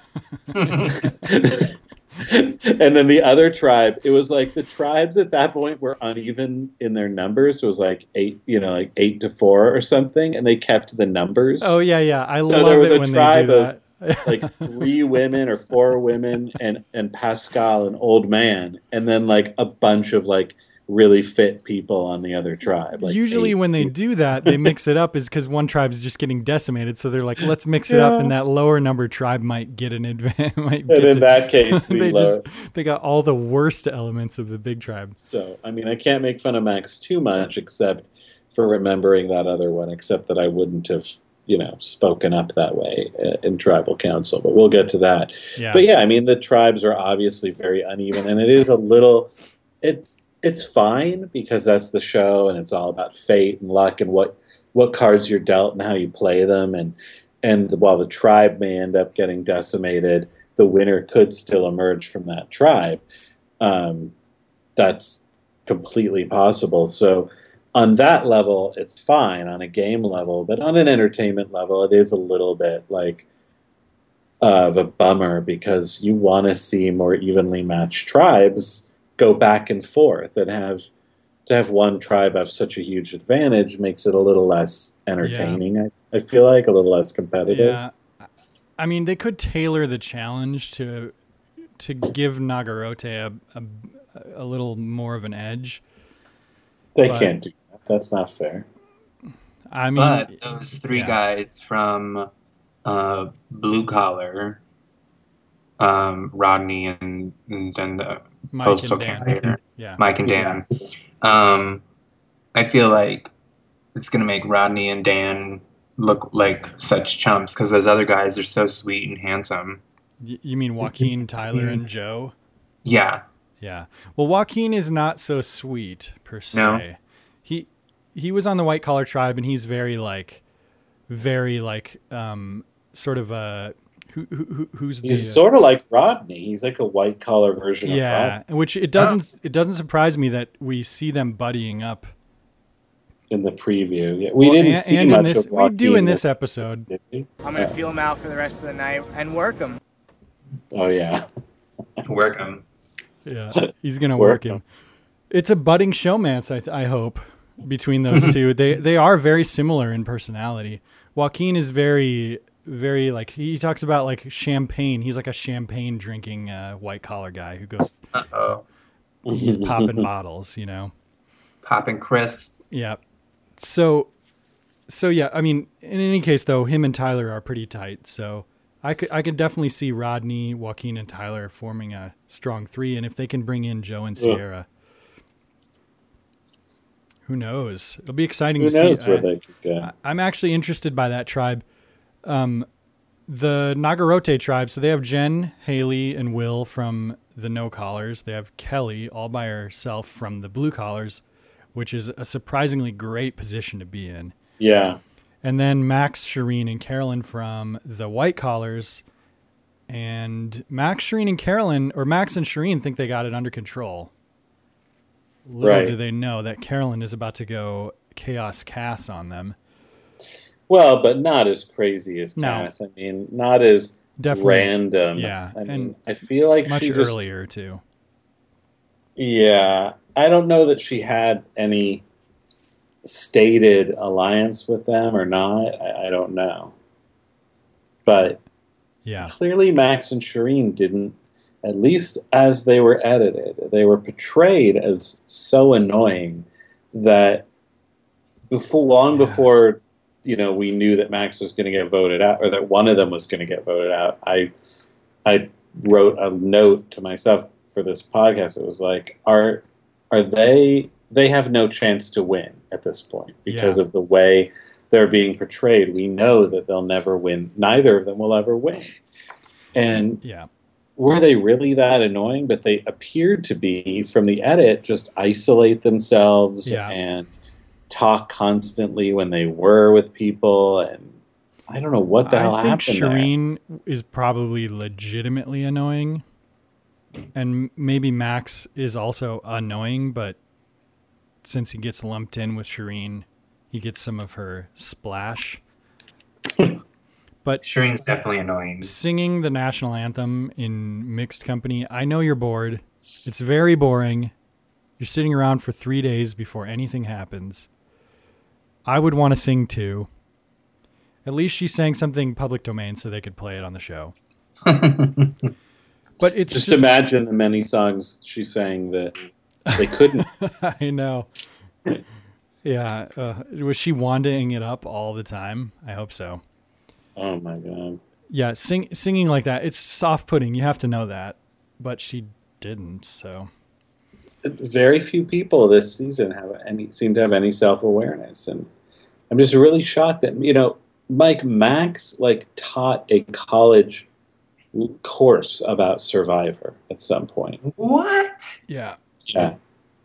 And then the other tribe, it was like the tribes at that point were uneven in their numbers. It was like 8 to 4 or something, and they kept the numbers. Oh yeah. I love it when they do that. Like 3 women or 4 women and Pascal, an old man, and then like a bunch of like really fit people on the other tribe. Like usually when they do that, they mix it up is because one tribe is just getting decimated. So they're like, let's mix it up, and that lower number tribe might get an advantage. That case, they got all the worst elements of the big tribe. So I mean, I can't make fun of Max too much, except for remembering that other one. Except that I wouldn't have spoken up that way in tribal council, but we'll get to that. Yeah. But yeah, I mean, the tribes are obviously very uneven, and it is a little, it's fine because that's the show, and it's all about fate and luck and what cards you're dealt and how you play them, and while the tribe may end up getting decimated, the winner could still emerge from that tribe. That's completely possible. So on that level, it's fine on a game level, but on an entertainment level, it is a little bit like of a bummer because you want to see more evenly matched tribes go back and forth, and to have one tribe have such a huge advantage makes it a little less entertaining. Yeah. I feel like a little less competitive. Yeah, I mean, they could tailor the challenge to give Nagarote a little more of an edge. They can't do that. That's not fair. I mean, but those 3 guys from Blue Collar, Rodney and then the postal carrier, Mike and Dan. I feel like it's gonna make Rodney and Dan look like such chumps because those other guys are so sweet and handsome. You mean Joaquin, Tyler, and Joe? Yeah. Yeah. Well, Joaquin is not so sweet per se. No. He was on the White Collar Tribe, and he's very sort of a he's sort of like Rodney. He's like a white collar version of Rodney. Yeah, which it doesn't surprise me that we see them buddying up in the preview. Yeah, we didn't see much of Joaquin. We do in this episode. I'm gonna feel him out for the rest of the night and work him. Oh yeah, work him. Yeah, he's gonna work him. It's a budding showmance. I hope between those two. They are very similar in personality. Joaquin is very, very like he talks about like champagne. He's like a champagne drinking white collar guy who goes. He's popping bottles, Popping Chris. Yeah. So yeah. I mean, in any case, though, him and Tyler are pretty tight. So I could definitely see Rodney, Joaquin, and Tyler forming a strong 3. And if they can bring in Joe and Sierra, who knows? It'll be exciting to see. Who knows where they could go. I'm actually interested by that tribe. The Nagarote tribe, so they have Jen, Haley, and Will from the No Collars. They have Kelly all by herself from the Blue Collars, which is a surprisingly great position to be in. Yeah. And then Max, Shireen, and Carolyn from the White Collars. And Max, Shireen, and Carolyn, or Max and Shireen think they got it under control. Little do they know that Carolyn is about to go Chaos Cass on them. Well, but not as crazy as Cass. I mean, not as random. Yeah. I mean, I feel like much earlier, too. Yeah. I don't know that she had any stated alliance with them or not. I don't know. But clearly Max and Shireen didn't at least as they were edited, they were portrayed as so annoying that before we knew that Max was going to get voted out, or that one of them was going to get voted out, I wrote a note to myself for this podcast. It was like, are they have no chance to win at this point because of the way they're being portrayed. We know that they'll never win. Neither of them will ever win. And were they really that annoying? But they appeared to be, from the edit, just isolate themselves and talk constantly when they were with people. And I don't know what the hell happened there. I think Shireen is probably legitimately annoying. And maybe Max is also annoying, but since he gets lumped in with Shireen, he gets some of her splash. But Shireen's definitely annoying. Singing the national anthem in mixed company, I know you're bored. It's very boring. You're sitting around for 3 days before anything happens. I would want to sing too. At least she sang something public domain so they could play it on the show. But it's just imagine the many songs she sang that they couldn't. I know. Yeah. Was she wandaing it up all the time? I hope so. Oh, my God. Yeah, singing like that, it's soft-putting. You have to know that. But she didn't, so. Very few people this season seem to have any self-awareness. And I'm just really shocked that, Mike, Max, taught a college course about Survivor at some point. What? Yeah. Yeah.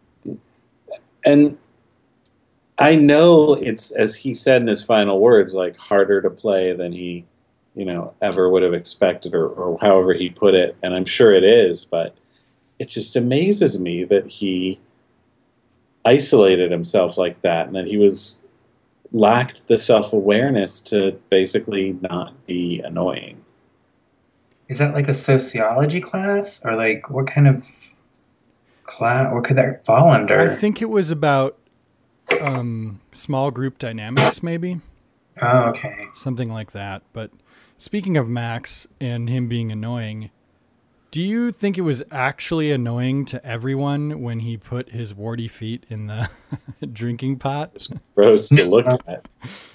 And I know it's, as he said in his final words, harder to play than he, ever would have expected or however he put it. And I'm sure it is, but it just amazes me that he isolated himself like that and that he lacked the self-awareness to basically not be annoying. Is that a sociology class or what kind of class? What could that fall under? I think it was about small group dynamics, maybe. Oh, okay. Something like that. But speaking of Max and him being annoying, do you think it was actually annoying to everyone when he put his warty feet in the drinking pot? It's gross to look at.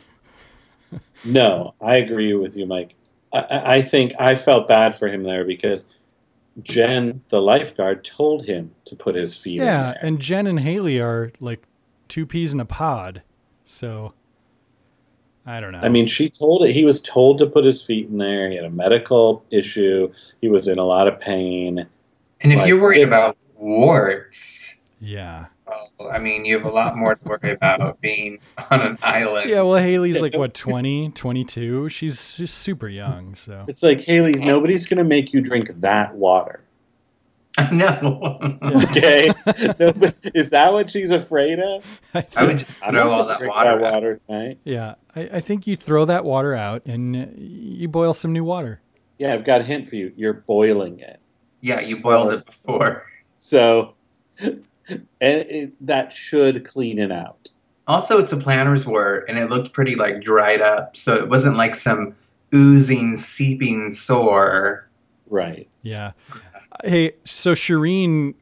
No, I agree with you, Mike. I think I felt bad for him there because Jen, the lifeguard, told him to put his feet in there. Yeah, and Jen and Haley are like two peas in a pod. So, I don't know. I mean, he was told to put his feet in there. He had a medical issue. He was in a lot of pain. And if you're worried about warts... Yeah. I mean, you have a lot more to worry about being on an island. Yeah, well, Haley's 20, 22? She's super young, so. It's like, Haley, nobody's going to make you drink that water. No. Okay? Is that what she's afraid of? I would just throw all that water tonight. Yeah, I think you throw that water out and you boil some new water. Yeah, I've got a hint for you. You're boiling it. Yeah, you boiled it before. So... And that should clean it out. Also, it's a planner's wort, and it looked pretty dried up, so it wasn't like some oozing, seeping sore. Right. Yeah. Hey, so Shireen,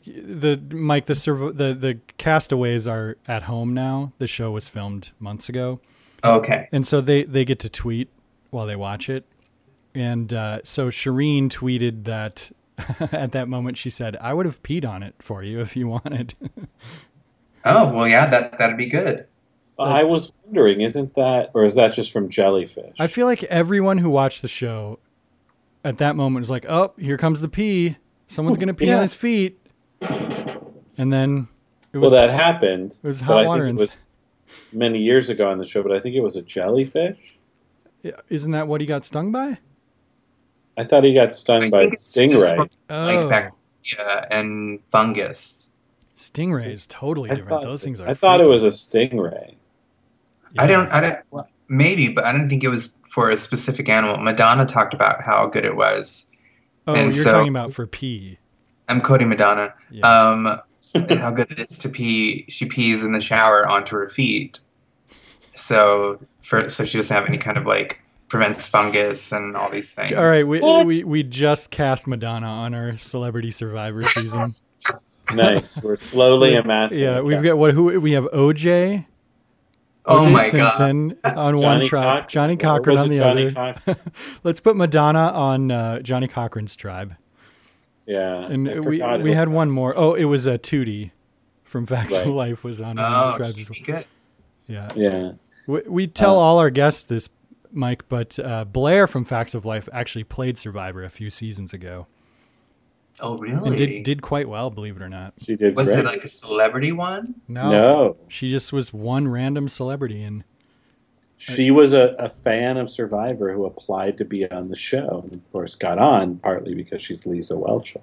the castaways are at home now. The show was filmed months ago. Okay. And so they get to tweet while they watch it. And so Shireen tweeted that at that moment she said, "I would have peed on it for you if you wanted." Oh, well, yeah, that'd be good. I was wondering, isn't that, or is that just from Jellyfish? I feel like everyone who watched the show at that moment was like, "Oh, here comes the pee. Someone's going to pee on his feet." And then it was... Well, that happened. It was hot water. It was many years ago on the show, but I think it was a jellyfish. Yeah, isn't that what he got stung by? I thought he got stung by stingray. Bacteria and fungus. Stingray is totally different. Those things are... I thought it was a stingray. Yeah. I don't, maybe, but I didn't think it was for a specific animal. Madonna talked about how good it was. Oh, and you're talking about for pee. I'm quoting Madonna. Yeah. And how good it is to pee. She pees in the shower onto her feet. So she doesn't have any kind of prevents fungus and all these things. All right, we just cast Madonna on our Celebrity Survivor season. Nice. We're slowly amassing. Yeah, we've got we have OJ. Oh my Simpson God. on one tribe, Johnny Cochran on the other. Let's put Madonna on Johnny Cochran's tribe. Yeah, and we had one more. Oh, it was Tootie from Facts of Life was on the tribe as well. Good. Yeah. We tell all our guests this, Mike, but Blair from Facts of Life actually played Survivor a few seasons ago. Oh, really? And did quite well, believe it or not. She did. Was it like a celebrity one? No. She just was one random celebrity, and she was a fan of Survivor who applied to be on the show, and of course got on partly because she's Lisa Welch.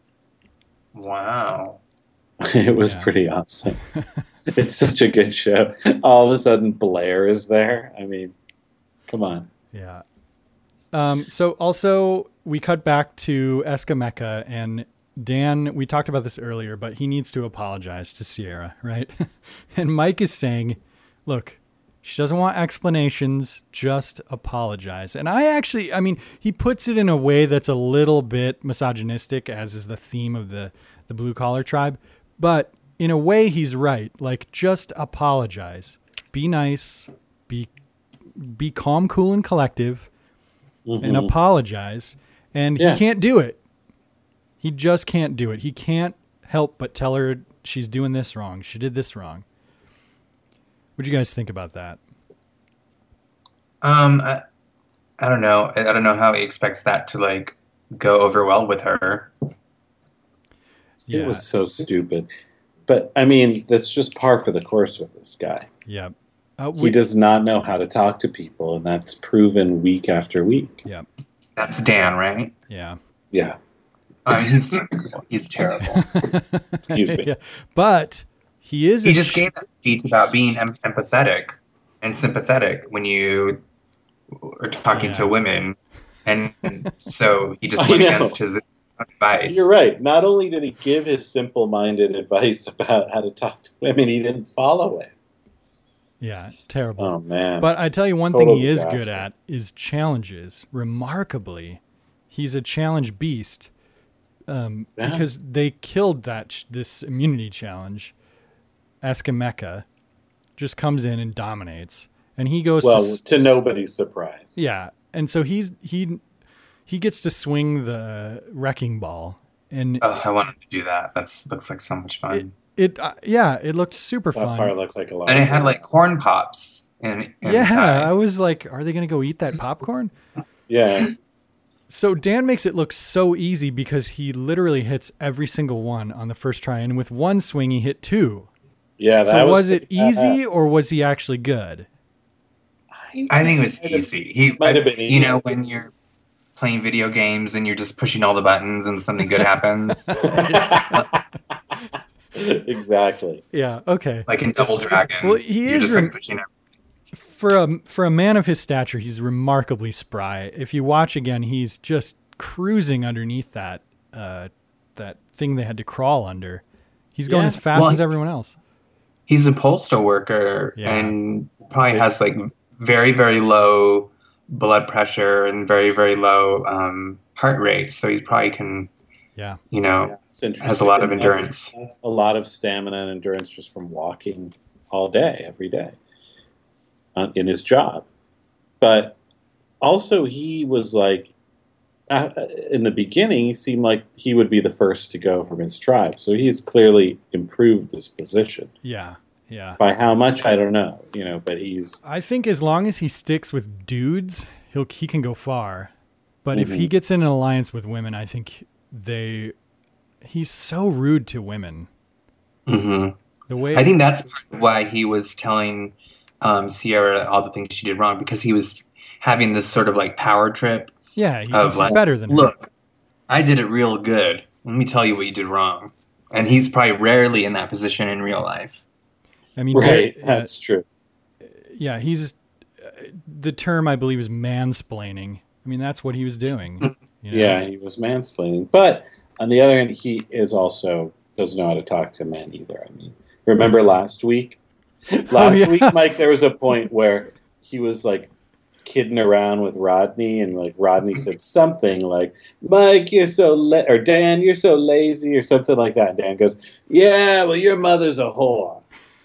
Wow. It was pretty awesome. It's such a good show. All of a sudden, Blair is there. I mean, come on. Yeah. So also, we cut back to Escamecca, and Dan, we talked about this earlier, but he needs to apologize to Sierra, right? And Mike is saying, look, she doesn't want explanations, just apologize. And I mean, he puts it in a way that's a little bit misogynistic, as is the theme of the blue-collar tribe. But in a way, he's right. Like, just apologize. Be nice. Be calm, cool, and collective. And apologize. And he can't do it. He just can't do it. He can't help but tell her she's doing this wrong. She did this wrong. What do you guys think about that? I don't know. I don't know how he expects that to like go over well with her. It was so stupid. But I mean, that's just par for the course with this guy. Yeah. He does not know how to talk to people, and that's proven week after week. Yeah. That's Dan, right? Yeah. Yeah. He's terrible. Excuse me. Yeah. But he just gave that speech about being empathetic and sympathetic when you are talking to women. And so he just went against his advice. You're right. Not only did he give his simple-minded advice about how to talk to women, he didn't follow it. Yeah, terrible. Oh, man. But I tell you one thing he is good at is challenges. Remarkably, he's a challenge beast because they killed this immunity challenge. Escamecca just comes in and dominates. And he goes to nobody's surprise. Yeah. And so he gets to swing the wrecking ball. And I wanted to do that. Looks like so much fun. It looked super fun. That part looked like a lot. And it had like corn pops inside. I was like, are they going to go eat that popcorn? Yeah. So Dan makes it look so easy because he literally hits every single one on the first try, and with one swing he hit two. Yeah. So was it easy or was he actually good? I think it was easy. He might have been easy. You know, when you're playing video games and you're just pushing all the buttons and something good happens. Exactly. Yeah. Okay. Like in Double Dragon. Well, he is like pushing for a man of his stature. He's remarkably spry. If you watch again, he's just cruising underneath that thing they had to crawl under. He's going as fast as everyone else. He's a postal worker and probably has like very, very low blood pressure and very, very low heart rate. So he probably can. Yeah, you know, has a lot of endurance. A lot of stamina and endurance just from walking all day, every day, in his job. But also, he was like, in the beginning, he seemed like he would be the first to go from his tribe. So he's clearly improved his position. Yeah, yeah. By how much, I don't know, but he's... I think as long as he sticks with dudes, he can go far. But if he gets in an alliance with women, I think... he's so rude to women. The way I think that's part of why he was telling Sierra all the things she did wrong, because he was having this sort of like power trip. Yeah, he thinks he's better than her. Look, I did it real good. Let me tell you what you did wrong. And he's probably rarely in that position in real life. I mean, right? That's true. Yeah, he's the term I believe is mansplaining. I mean, that's what he was doing. Yeah, he was mansplaining. But on the other hand, he is also doesn't know how to talk to men either. I mean, remember last week? Last week, Mike, there was a point where he was like kidding around with Rodney, and like Rodney said something like, "Mike, you're so or Dan, you're so lazy," or something like that. And Dan goes, "Yeah, well, your mother's a whore."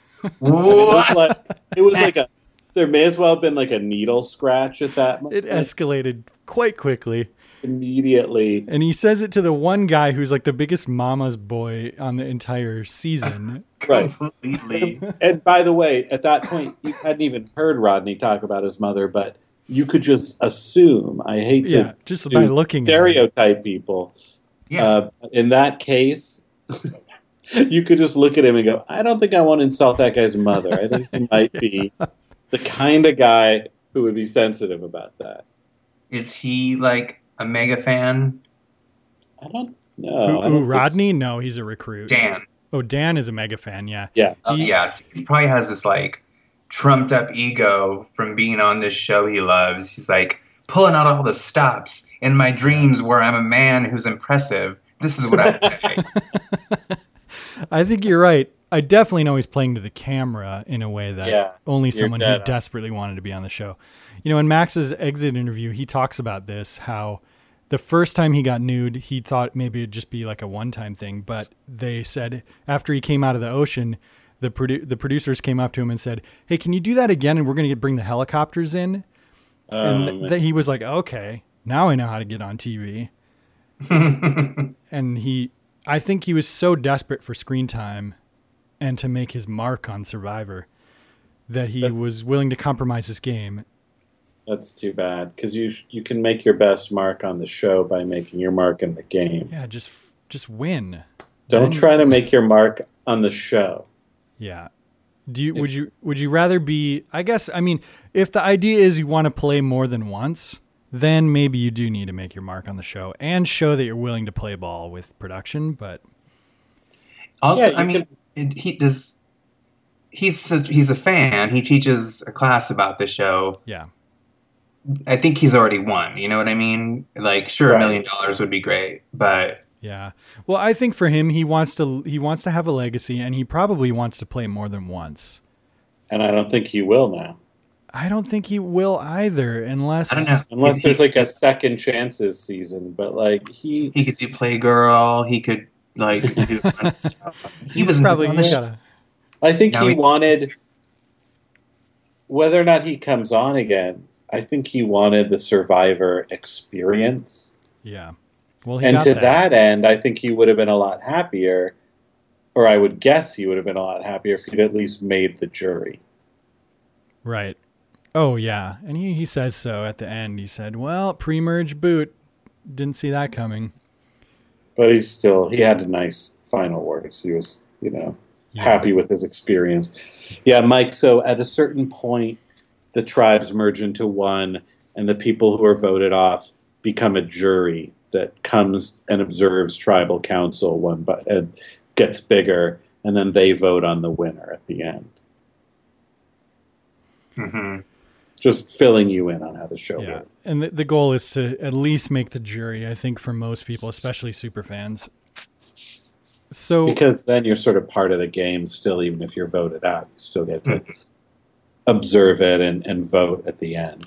It was like there may as well have been like a needle scratch at that moment. It escalated quite quickly. Immediately. And he says it to the one guy who's like the biggest mama's boy on the entire season. Right. Completely. And by the way, at that point, you hadn't even heard Rodney talk about his mother, but you could just assume. I hate to just by looking stereotype people. Yeah. In that case, you could just look at him and go, I don't think I want to insult that guy's mother. I think he might be the kind of guy who would be sensitive about that. Is he like a mega fan? I don't know. Who Rodney? No, he's a recruit. Dan. Oh, Dan is a mega fan, yeah. Yeah. Yes. He probably has this like trumped up ego from being on this show he loves. He's like pulling out all the stops in my dreams where I'm a man who's impressive. This is what I'd say. I think you're right. I definitely know he's playing to the camera in a way that only someone who desperately wanted to be on the show. You know, in Max's exit interview, he talks about this, how the first time he got nude, he thought maybe it'd just be like a one-time thing. But they said after he came out of the ocean, the producers came up to him and said, hey, can you do that again? And we're going to bring the helicopters in. And he was like, okay, now I know how to get on TV. And I think he was so desperate for screen time and to make his mark on Survivor that he was willing to compromise his game. That's too bad, because you can make your best mark on the show by making your mark in the game. Yeah, just win. Don't try to make your mark on the show. Yeah. Would you rather be? I guess, I mean, if the idea is you want to play more than once, then maybe you do need to make your mark on the show and show that you're willing to play ball with production. But also, he's a fan. He teaches a class about the show. Yeah. I think he's already won. You know what I mean? Like, sure, $1 million would be great, but yeah. Well, I think for him, he wants to have a legacy, and he probably wants to play more than once. And I don't think he will now. I don't think he will either, unless there's like a second chances season. But like he could do Playgirl. He could like do stuff. He was probably on the show. I think he wanted, whether or not he comes on again, I think he wanted the Survivor experience. Yeah. Well, and to that end, I think he would have been a lot happier, or I would guess he would have been a lot happier if he'd at least made the jury. Right. Oh, yeah. And he says so at the end. He said, well, pre-merge boot. Didn't see that coming. But he had a nice final words. He was, happy with his experience. Yeah, Mike, so at a certain point, the tribes merge into one, and the people who are voted off become a jury that comes and observes tribal council and gets bigger, and then they vote on the winner at the end. Mm-hmm. Just filling you in on how the show works. And the goal is to at least make the jury, I think, for most people, especially super fans. So because then you're sort of part of the game still, even if you're voted out. You still get to observe it and vote at the end.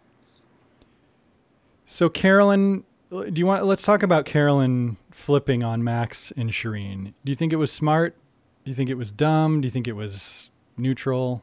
So Carolyn, let's talk about Carolyn flipping on Max and Shireen. Do you think it was smart? Do you think it was dumb? Do you think it was neutral?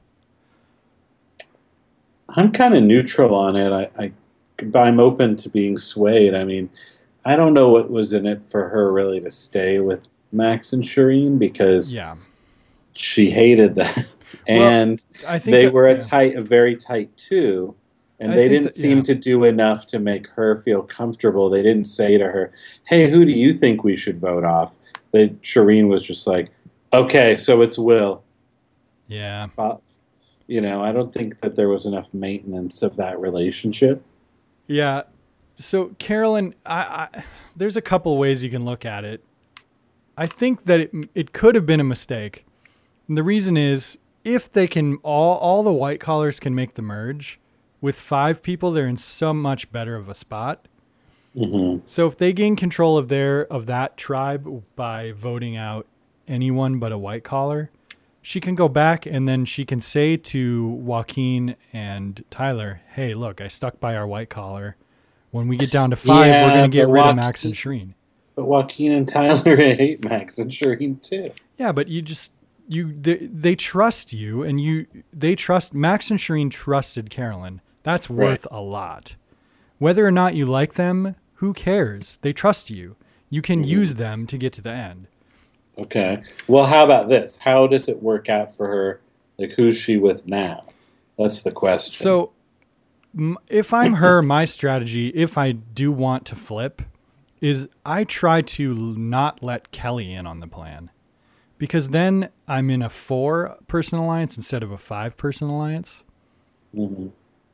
I'm kind of neutral on it. I'm open to being swayed. I mean, I don't know what was in it for her really to stay with Max and Shireen, because she hated that. And I think they were a very tight two, and they didn't seem to do enough to make her feel comfortable. They didn't say to her, hey, who do you think we should vote off? Shireen was just like, okay, so it's Will. Yeah. I don't think that there was enough maintenance of that relationship. Yeah. So Carolyn, there's a couple ways you can look at it. I think that it could have been a mistake. And the reason is, if they can, all the white collars can make the merge, with 5 people, they're in so much better of a spot. Mm-hmm. So if they gain control of that tribe by voting out anyone but a white collar, she can go back and then she can say to Joaquin and Tyler, hey, look, I stuck by our white collar. When we get down to 5, we're going to get rid of Max and Shireen. But Joaquin and Tyler hate Max and Shireen too. Yeah, but they trust you, and they trust Max and Shireen trusted Carolyn. That's worth a lot. Whether or not you like them, who cares? They trust you. You can use them to get to the end. Okay. Well, how about this? How does it work out for her? Like, who's she with now? That's the question. So, if I'm her, my strategy, if I do want to flip, is I try to not let Kelly in on the plan. Because then I'm in a 4-person alliance instead of a 5-person alliance. Mm-hmm.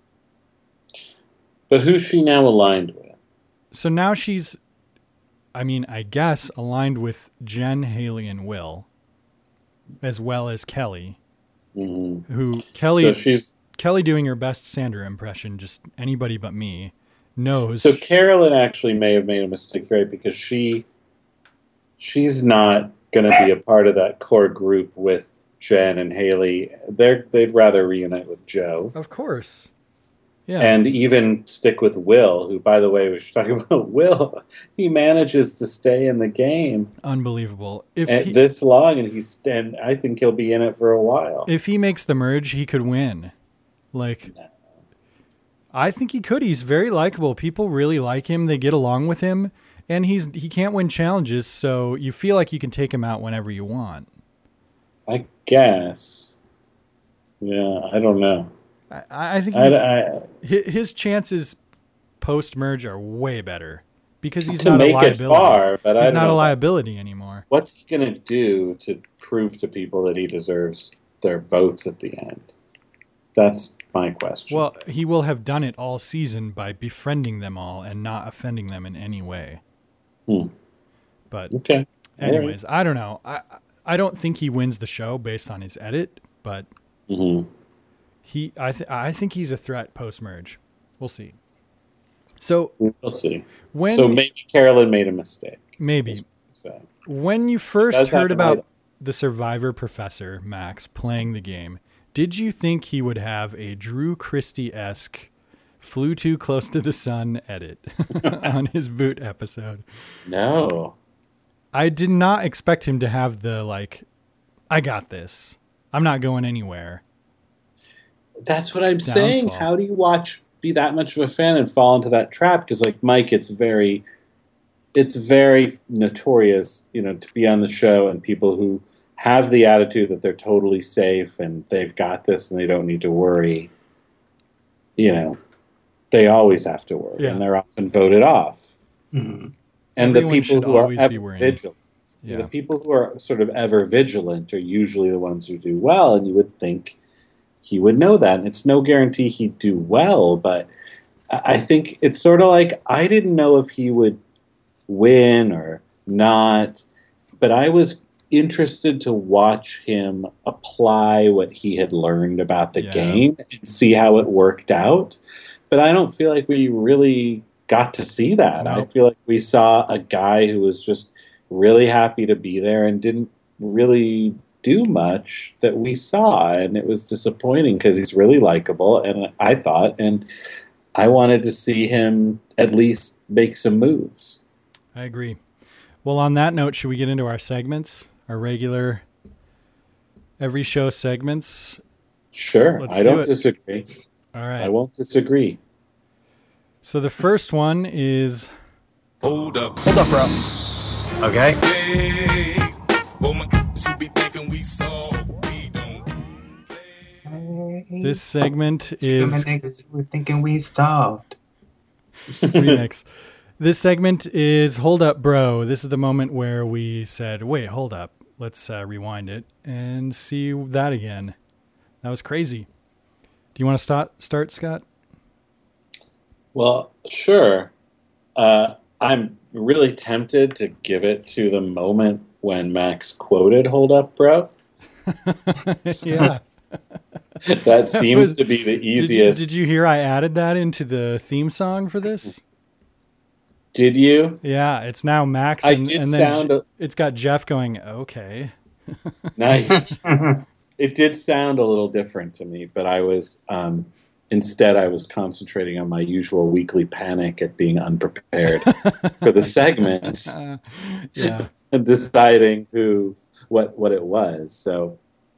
But who's she now aligned with? So now she's, I guess, aligned with Jen, Haley, and Will, as well as Kelly. Mm-hmm. Who Kelly doing her best Sandra impression, just anybody but me, knows. So Carolyn actually may have made a mistake, right? Because she's not going to be a part of that core group with Jen and Haley. They'd rather reunite with Joe. Of course. Yeah. And even stick with Will, who, by the way, we should talk about Will. He manages to stay in the game. Unbelievable. This long, and I think he'll be in it for a while. If he makes the merge, he could win. I think he could. He's very likable. People really like him. They get along with him. And he can't win challenges, so you feel like you can take him out whenever you want. I guess. Yeah, I don't know. I think his chances post-merge are way better because he's not a liability. He's not a liability anymore. What's he going to do to prove to people that he deserves their votes at the end? That's my question. Well, he will have done it all season by befriending them all and not offending them in any way. But okay. Anyways, I don't know. I don't think he wins the show based on his edit, but I think he's a threat post-merge. We'll see. So we'll see. So maybe Carolyn made a mistake. Maybe. When you first heard about the Survivor professor, Max, playing the game, did you think he would have a Drew Christie-esque flew too close to the sun edit on his boot episode? No. I did not expect him to have the, I got this. I'm not going anywhere. That's what I'm saying. How do you be that much of a fan and fall into that trap? Because, Mike, it's very notorious, to be on the show and people who have the attitude that they're totally safe and they've got this and they don't need to worry. They always have to worry, and they're often voted off. Mm-hmm. And the people who are ever vigilant, the people who are sort of ever vigilant are usually the ones who do well, and you would think he would know that. And it's no guarantee he'd do well, but I think it's sort of like I didn't know if he would win or not, but I was interested to watch him apply what he had learned about the game and see how it worked out. But I don't feel like we really got to see that. No. I feel like we saw a guy who was just really happy to be there and didn't really do much that we saw. And it was disappointing because he's really likable, and I thought, and I wanted to see him at least make some moves. I agree. Well, on that note, should we get into our segments? Our regular every show segments? Sure. I don't disagree. All right. I won't disagree. So the first one is... Hold up, bro. Okay. This segment is... We're thinking we solved. Remix. This segment is Hold Up, Bro. This is the moment where we said, wait, hold up. Let's rewind it and see that again. That was crazy. Do you want to start, Scott? Well, sure. I'm really tempted to give it to the moment when Max quoted Hold Up, Bro. Yeah. That seems to be the easiest. Did you hear I added that into the theme song for this? Did you? Yeah, it's now Max. It's got Jeff going, okay. Nice. It did sound a little different to me, but I was instead I was concentrating on my usual weekly panic at being unprepared for the segments. Yeah. And deciding what it was. So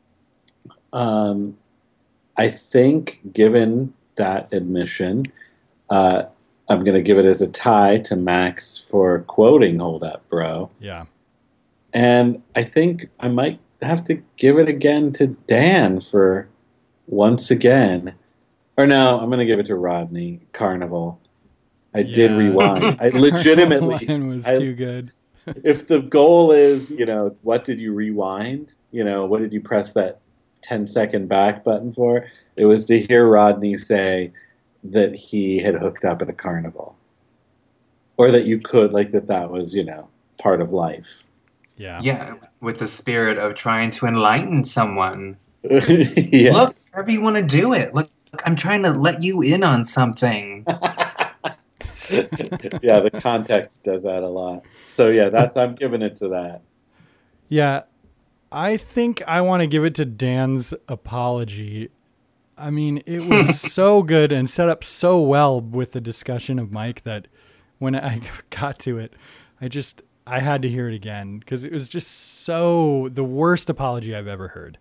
I think, given that admission, I'm going to give it as a tie to Max for quoting Hold Up, Bro. Yeah. And I think I might have to give it again to Dan for once again. Or no, I'm going to give it to Rodney, Carnival. I did rewind. I legitimately... Mine was too good. If the goal is, what did you rewind? What did you press that 10-second back button for? It was to hear Rodney say that he had hooked up at a carnival. Or that you could, that was, part of life. Yeah. Yeah, with the spirit of trying to enlighten someone. Yes. Look, however you want to do it. Look, I'm trying to let you in on something. Yeah, the context does that a lot. So yeah, I'm giving it to that. Yeah, I think I want to give it to Dan's apology. I mean, it was so good and set up so well with the discussion of Mike that when I got to it, I had to hear it again because it was just so the worst apology I've ever heard.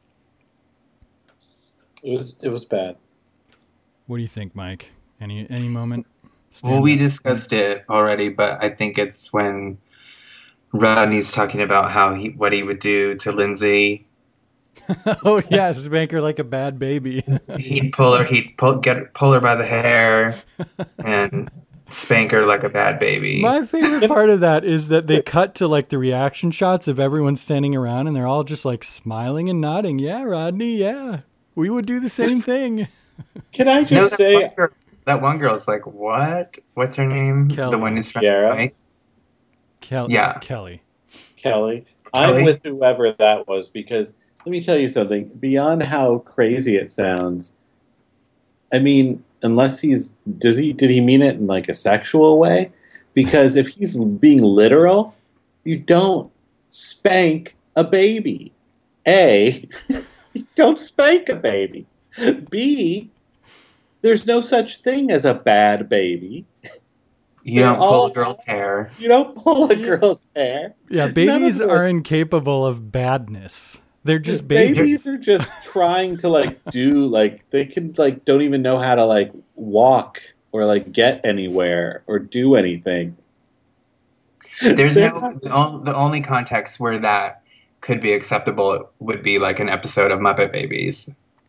It was bad. What do you think, Mike? Any moment? Well, we discussed it already, but I think it's when Rodney's talking about what he would do to Lindsay. Oh yeah, spank her like a bad baby. He'd pull her by the hair and spank her like a bad baby. My favorite part of that is that they cut to the reaction shots of everyone standing around and they're all just smiling and nodding. Yeah, Rodney, yeah. We would do the same thing. Can I just say that one girl's like, what? What's her name? Kelly. The one who's trying to fight? Kelly. I'm with whoever that was because let me tell you something. Beyond how crazy it sounds, I mean, unless did he mean it in a sexual way? Because if he's being literal, you don't spank a baby. A, you don't spank a baby. B, there's no such thing as a bad baby. You don't pull a girl's hair. You don't pull a girl's hair. Yeah, babies are incapable of badness. They're just babies. Babies are just trying to do they can don't even know how to walk or get anywhere or do anything. There's the only context where that could be acceptable would be an episode of Muppet Babies.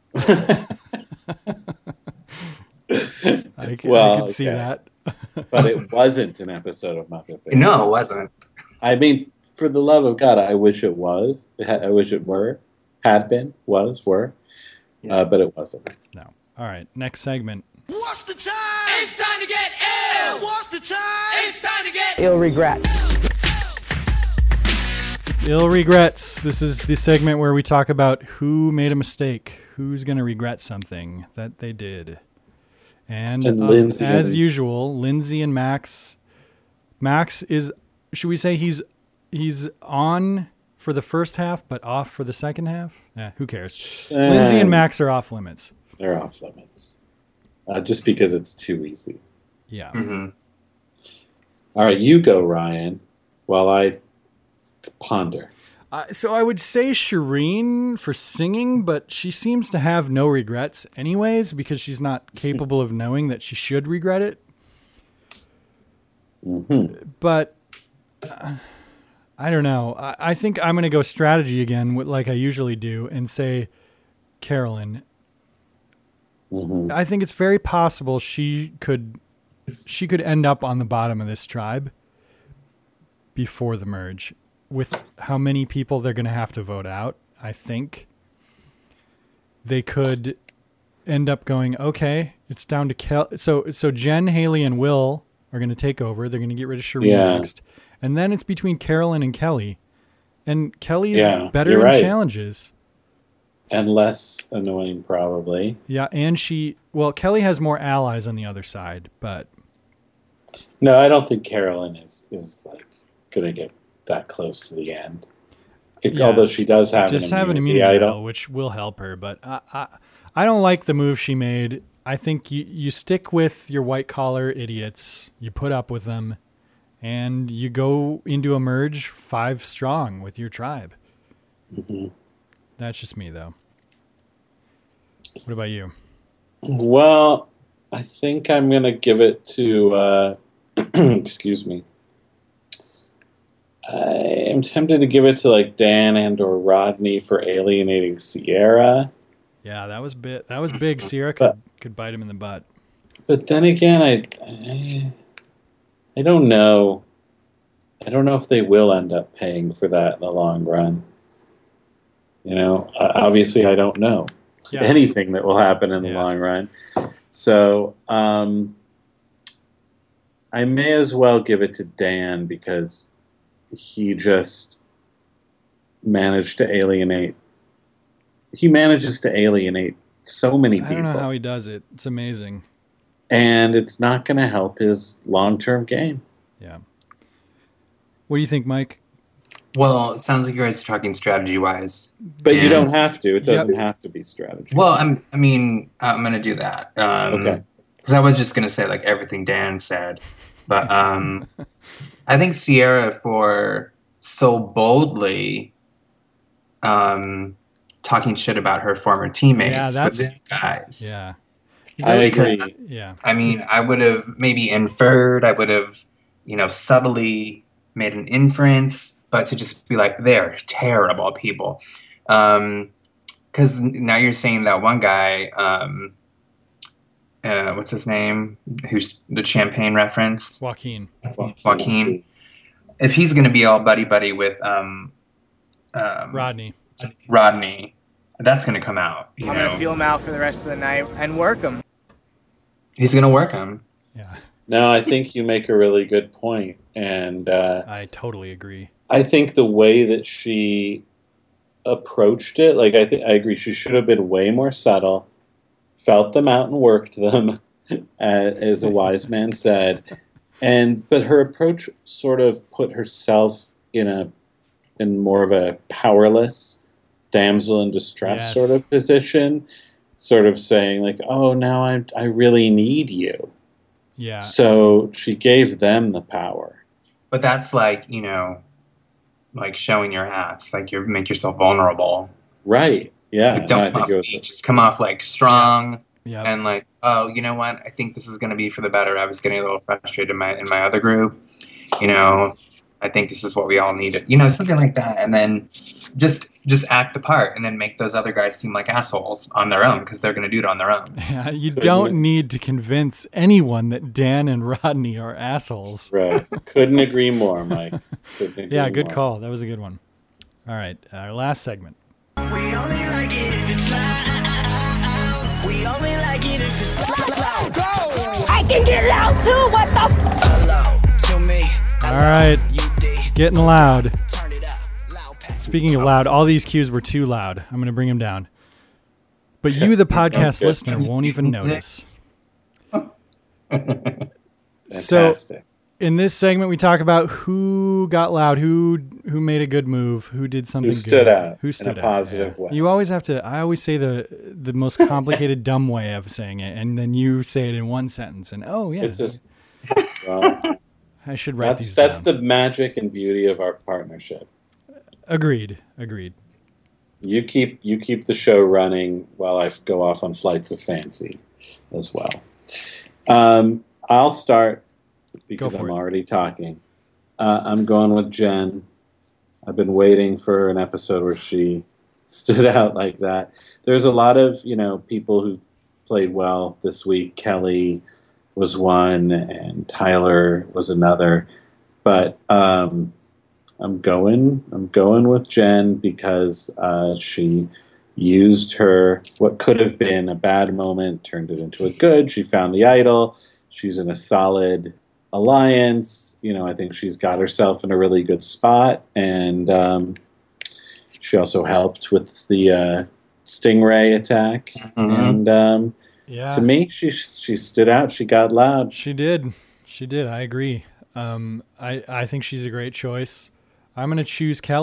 I could see that. But it wasn't an episode of Muppet Babies. No, it wasn't. I mean, for the love of God, I wish it was. I wish it were. Had been, was, were. But it wasn't. No. All right, next segment. What's the time? It's time to get ill. What's the time? It's time to get ill regrets. Ill regrets. This is the segment where we talk about who made a mistake, who's going to regret something that they did. And as usual, Lindsay and Max. Max is, should we say he's on for the first half, but off for the second half? Yeah, who cares? Lindsay and Max are off limits. They're off limits. Just because it's too easy. Yeah. Mm-hmm. All right, you go, Ryan, while I ponder. So I would say Shireen for singing, but she seems to have no regrets anyways because she's not capable of knowing that she should regret it. Mm-hmm. But I don't know. I think I'm going to go strategy again, like I usually do, and say Carolyn. Mm-hmm. I think it's very possible she could end up on the bottom of this tribe before the merge. With how many people they're going to have to vote out, I think they could end up going, okay, it's down to So Jen, Haley, and Will are going to take over. They're going to get rid of Shireen next. And then it's between Carolyn and Kelly. And Kelly is better in challenges. And less annoying, probably. Yeah, and Kelly has more allies on the other side, but... No, I don't think Carolyn is going to get that close to the end. although she does have an immunity idol, which will help her. But I don't like the move she made. I think you stick with your white collar idiots, you put up with them, and you go into a merge 5 strong with your tribe. Mm-hmm. That's just me, though. What about you? Well, I think I'm going to give it to, excuse me. I am tempted to give it to like Dan and or Rodney for alienating Sierra. Yeah, that was big. Sierra could bite him in the butt. But then again, I don't know. I don't know if they will end up paying for that in the long run. Obviously, I don't know anything that will happen in the long run. So I may as well give it to Dan because he just managed to alienate. He manages to alienate so many people. I don't know how he does it. It's amazing. And it's not going to help his long-term game. Yeah. What do you think, Mike? Well, it sounds like you guys are talking strategy-wise. But you don't have to. It doesn't have to be strategy. Well, I'm going to do that. Okay. Because I was just going to say, like, everything Dan said. But I think Sierra, for so boldly talking shit about her former teammates with the guys. Yeah. I agree. Yeah. I mean, I would have maybe inferred, I would have, subtly made an inference, but to just be like, they're terrible people. Because now you're saying that one guy, what's his name? Who's the Champagne reference? Joaquin. If he's going to be all buddy-buddy with Rodney, that's going to come out. I'm going to feel him out for the rest of the night and work him. He's going to work him. Yeah. No, I think you make a really good point, and I totally agree. I think the way that she approached it, like I agree, she should have been way more subtle, felt them out and worked them, as a wise man said, but her approach sort of put herself in more of a powerless damsel in distress sort of position, sort of saying like, oh, now I really need you. Yeah. So she gave them the power. But that's like, like showing your hats, like you make yourself vulnerable. Right. Yeah. Like, don't come off weak, just come off like strong and like, oh, you know what? I think this is going to be for the better. I was getting a little frustrated in my other group. I think this is what we all needed. Something like that. And then just act the part and then make those other guys seem like assholes on their own because they're going to do it on their own. Yeah, you don't need to convince anyone that Dan and Rodney are assholes. Right. Couldn't agree more, Mike. Good call. That was a good one. All right, our last segment. We only like it if it's loud. We only like it if it's loud. Go! I can get loud too. What the Hello to me. All right, getting loud. Speaking of loud, all these cues were too loud. I'm going to bring them down. But you, the podcast listener, won't even notice. So, in this segment, we talk about who got loud, who made a good move, who did something good. Who stood out in a positive way. You always have to, I always say the most complicated, dumb way of saying it, and then you say it in one sentence, and It's just, well, I should write these down. That's the magic and beauty of our partnership. Agreed. You keep the show running while I go off on flights of fancy as well. I'll start because I'm already talking. I'm going with Jen. I've been waiting for an episode where she stood out like that. There's a lot of people who played well this week. Kelly was one, and Tyler was another, but I'm going with Jen because she used what could have been a bad moment, turned it into a good. She found the idol. She's in a solid alliance. I think she's got herself in a really good spot, and she also helped with the Stingray attack. Mm-hmm. And to me, she stood out. She got loud. She did. I agree. I think she's a great choice. I'm going to choose Kelly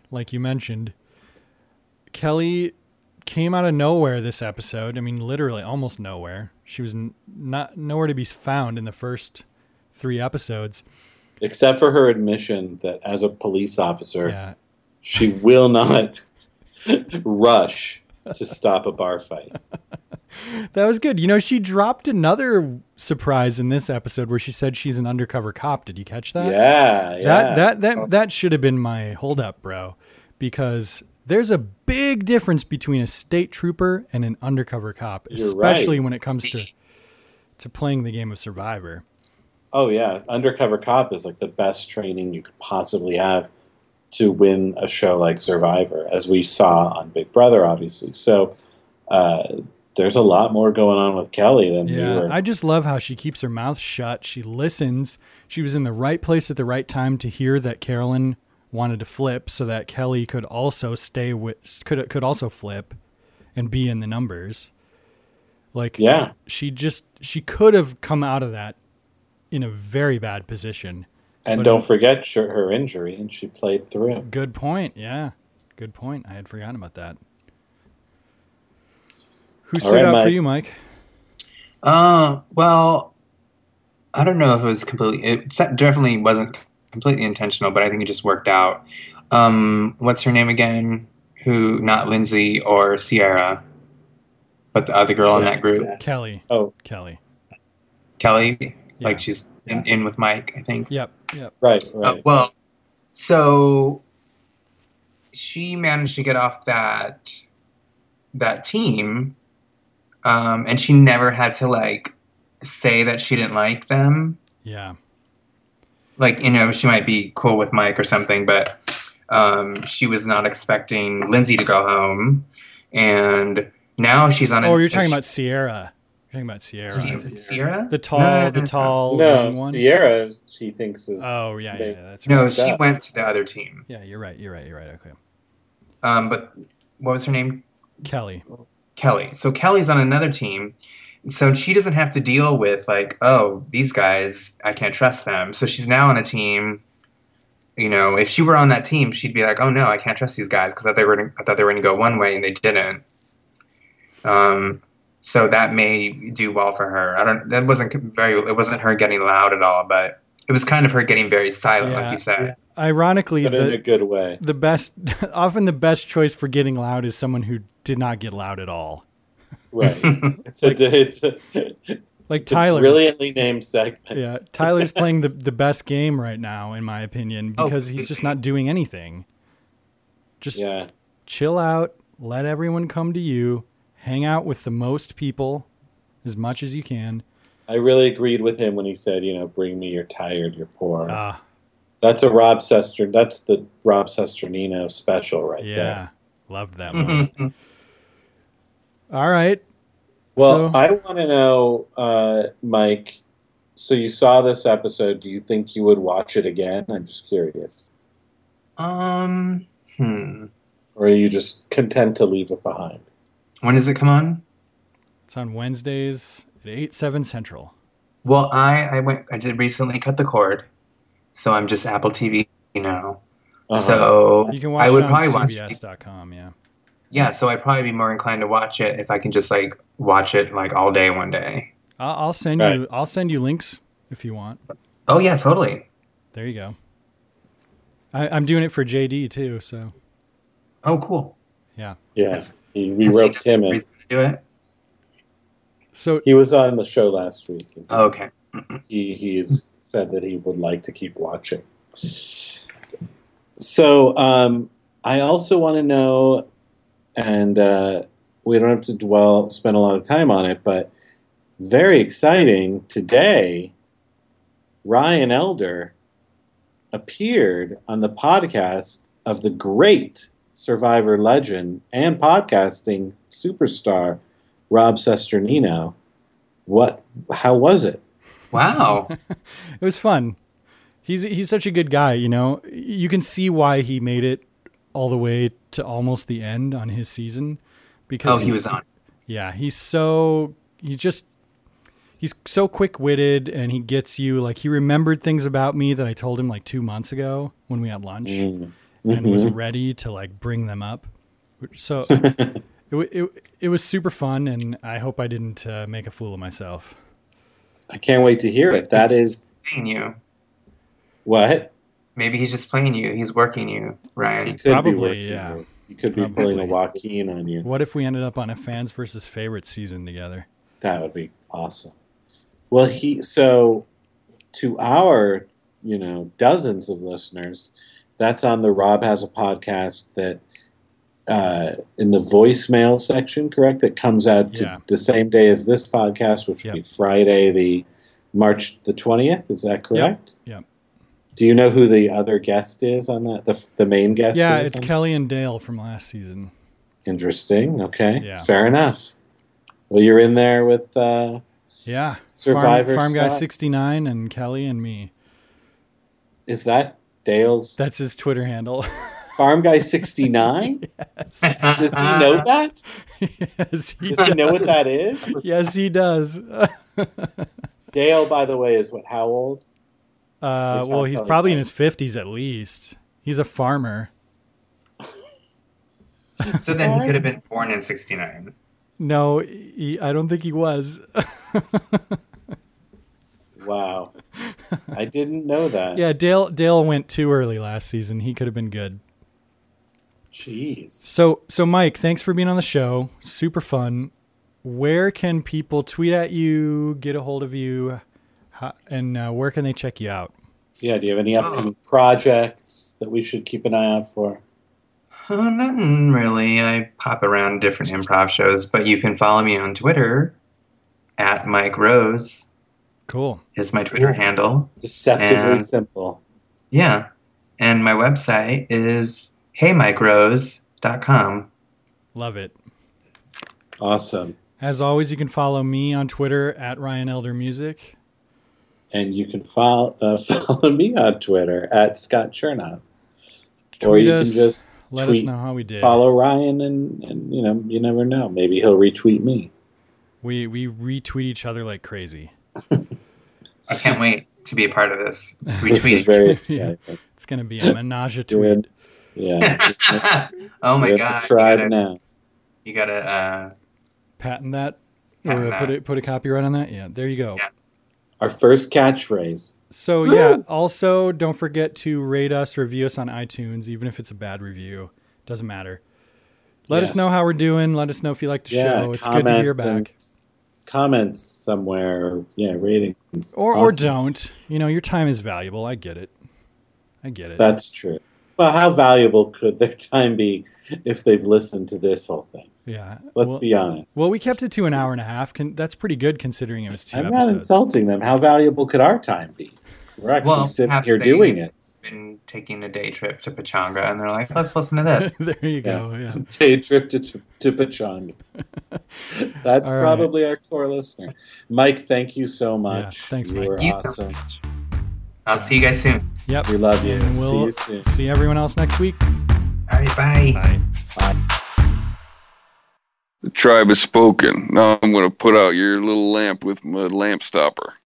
like you mentioned. Kelly came out of nowhere this episode. I mean, literally almost nowhere. She was nowhere to be found in the first 3 episodes. Except for her admission that as a police officer, she will not rush to stop a bar fight. That was good. You know, she dropped another surprise in this episode where she said she's an undercover cop. Did you catch that? Yeah. That should have been my holdup, bro, because there's a big difference between a state trooper and an undercover cop, especially when it comes to playing the game of Survivor. Oh, yeah. Undercover cop is like the best training you could possibly have to win a show like Survivor, as we saw on Big Brother, obviously. So there's a lot more going on with Kelly than we were. I just love how she keeps her mouth shut. She listens. She was in the right place at the right time to hear that Carolyn wanted to flip so that Kelly could also could also flip and be in the numbers. Like, she could have come out of that in a very bad position. And don't forget her injury, and she played through. Good point. Yeah. Good point. I had forgotten about that. Who stood out for you, Mike? Well, I don't know if it was it definitely wasn't completely intentional, but I think it just worked out. What's her name again? Not Lindsay or Sierra, but the other girl in that group. Kelly. Oh, Kelly. Kelly? Yeah. Like she's in with Mike, I think. Yep. Right. Well, so she managed to get off that team, and she never had to like say that she didn't like them. Yeah. Like, you know, she might be cool with Mike or something, but she was not expecting Lindsay to go home, and now she's on. You're talking about Sierra. You're talking about Sierra. Sierra? The tall no, one? Sierra, she thinks is... Oh, yeah, that's right. No, she went to the other team. Yeah, you're right, okay. But what was her name? Kelly. So Kelly's on another team, so she doesn't have to deal with, like, oh, these guys, I can't trust them. So she's now on a team, you know, if she were on that team, she'd be like, oh, no, I can't trust these guys, because I thought they were going to go one way, and they didn't. So that may do well for her. It wasn't her getting loud at all, but it was kind of her getting very silent, like you said. Yeah. Ironically, but in a good way. Often the best choice for getting loud is someone who did not get loud at all. Right. Like Tyler. Brilliantly named segment. Yeah. Tyler's playing the best game right now, in my opinion, because he's just not doing anything. Just chill out, let everyone come to you. Hang out with the most people as much as you can. I really agreed with him when he said, you know, bring me, you're tired, you're poor. That's the Rob Cesternino special right there. Yeah, loved that moment. All right. Well, I want to know, Mike, so you saw this episode. Do you think you would watch it again? I'm just curious. Or are you just content to leave it behind? When does it come on? It's on Wednesdays at 8, 7 Central. Well, I did recently cut the cord, so I'm just Apple TV now. So you can watch I would it on probably CBS.com, yeah. Yeah, so I'd probably be more inclined to watch it if I can just like watch it like all day one day. I'll send you links if you want. Oh yeah, totally. There you go. I'm doing it for JD too, so. Oh, cool. Yeah. Yeah. We roped him in. Do it. So he was on the show last week. Oh, okay. He's said that he would like to keep watching. So I also want to know, and we don't have to spend a lot of time on it, but very exciting today. Ryan Elder appeared on the podcast of the great Survivor legend and podcasting superstar Rob Cesternino. How was it? Wow. It was fun. He's such a good guy, you know. You can see why he made it all the way to almost the end on his season, because he was on. Yeah, he's so quick-witted, and he gets you. Like, he remembered things about me that I told him like 2 months ago when we had lunch. and was ready to like bring them up. So it was super fun, and I hope I didn't make a fool of myself. I can't wait to hear it. That is playing you. What? Maybe he's just playing you. He's working you, Ryan. He could Probably, be working yeah. you. He could be pulling a Joaquin on you. What if we ended up on a fans versus favorites season together? That would be awesome. Well, so to our, dozens of listeners, that's on the Rob Has a Podcast that in the voicemail section, correct? That comes out the same day as this podcast, which would be Friday, the March the 20th. Is that correct? Yep. Do you know who the other guest is on that? The main guest? Yeah, it's Kelly and Dale from last season. Interesting. Okay. Yeah. Fair enough. Well, you're in there with Survivor Farm Guy 69 and Kelly and me. Is that Dale's? That's his Twitter handle. Farm Guy 69? Yes. Does he know that? Yes, does he know what that is? Yes, he does. Dale, by the way, is how old? Well, he's probably in his 50s at least. He's a farmer. So then he could have been born in 69. No, I don't think he was. Wow. I didn't know that. Yeah, Dale went too early last season. He could have been good. Jeez. So Mike, thanks for being on the show. Super fun. Where can people tweet at you, get a hold of you, and where can they check you out? Yeah, do you have any upcoming projects that we should keep an eye out for? Nothing really. I pop around different improv shows, but you can follow me on Twitter at Mike Rose. Cool. Is my Twitter handle. Deceptively simple. Yeah. And my website is heymikeRose.com. Love it. Awesome. As always, you can follow me on Twitter at Ryan Elder Music. And you can follow me on Twitter at Scott Chernoff. Or you can just let us know how we did. Follow Ryan, and you never know. Maybe he'll retweet me. We retweet each other like crazy. I can't wait to be a part of this. Retweet. This is very exciting. It's going to be a menage a tweet. Yeah. Oh my God! Try it now. You gotta patent that, or put a copyright on that. Yeah, there you go. Yeah. Our first catchphrase. So yeah, also don't forget to rate us, review us on iTunes, even if it's a bad review. Doesn't matter. Let us know how we're doing. Let us know if you like the show. It's good to hear back. Comments somewhere, ratings. Or don't. Your time is valuable. I get it. That's true. Well, how valuable could their time be if they've listened to this whole thing? Yeah. Let's be honest. Well, we kept it to an hour and a half. That's pretty good considering it was 2 episodes. I'm not insulting them. How valuable could our time be? We're actually sitting here doing it. Been taking a day trip to Pechanga, and they're like, "Let's listen to this." There you go. Yeah. Day trip to Pechanga. That's probably our core listener. Mike, thank you so much. Yeah, thanks, Mike. You were awesome. So much. I'll see you guys soon. Yep. We love you. And see you soon. See everyone else next week. All right. Bye. Bye. Bye. The tribe has spoken. Now I'm going to put out your little lamp with my lamp stopper.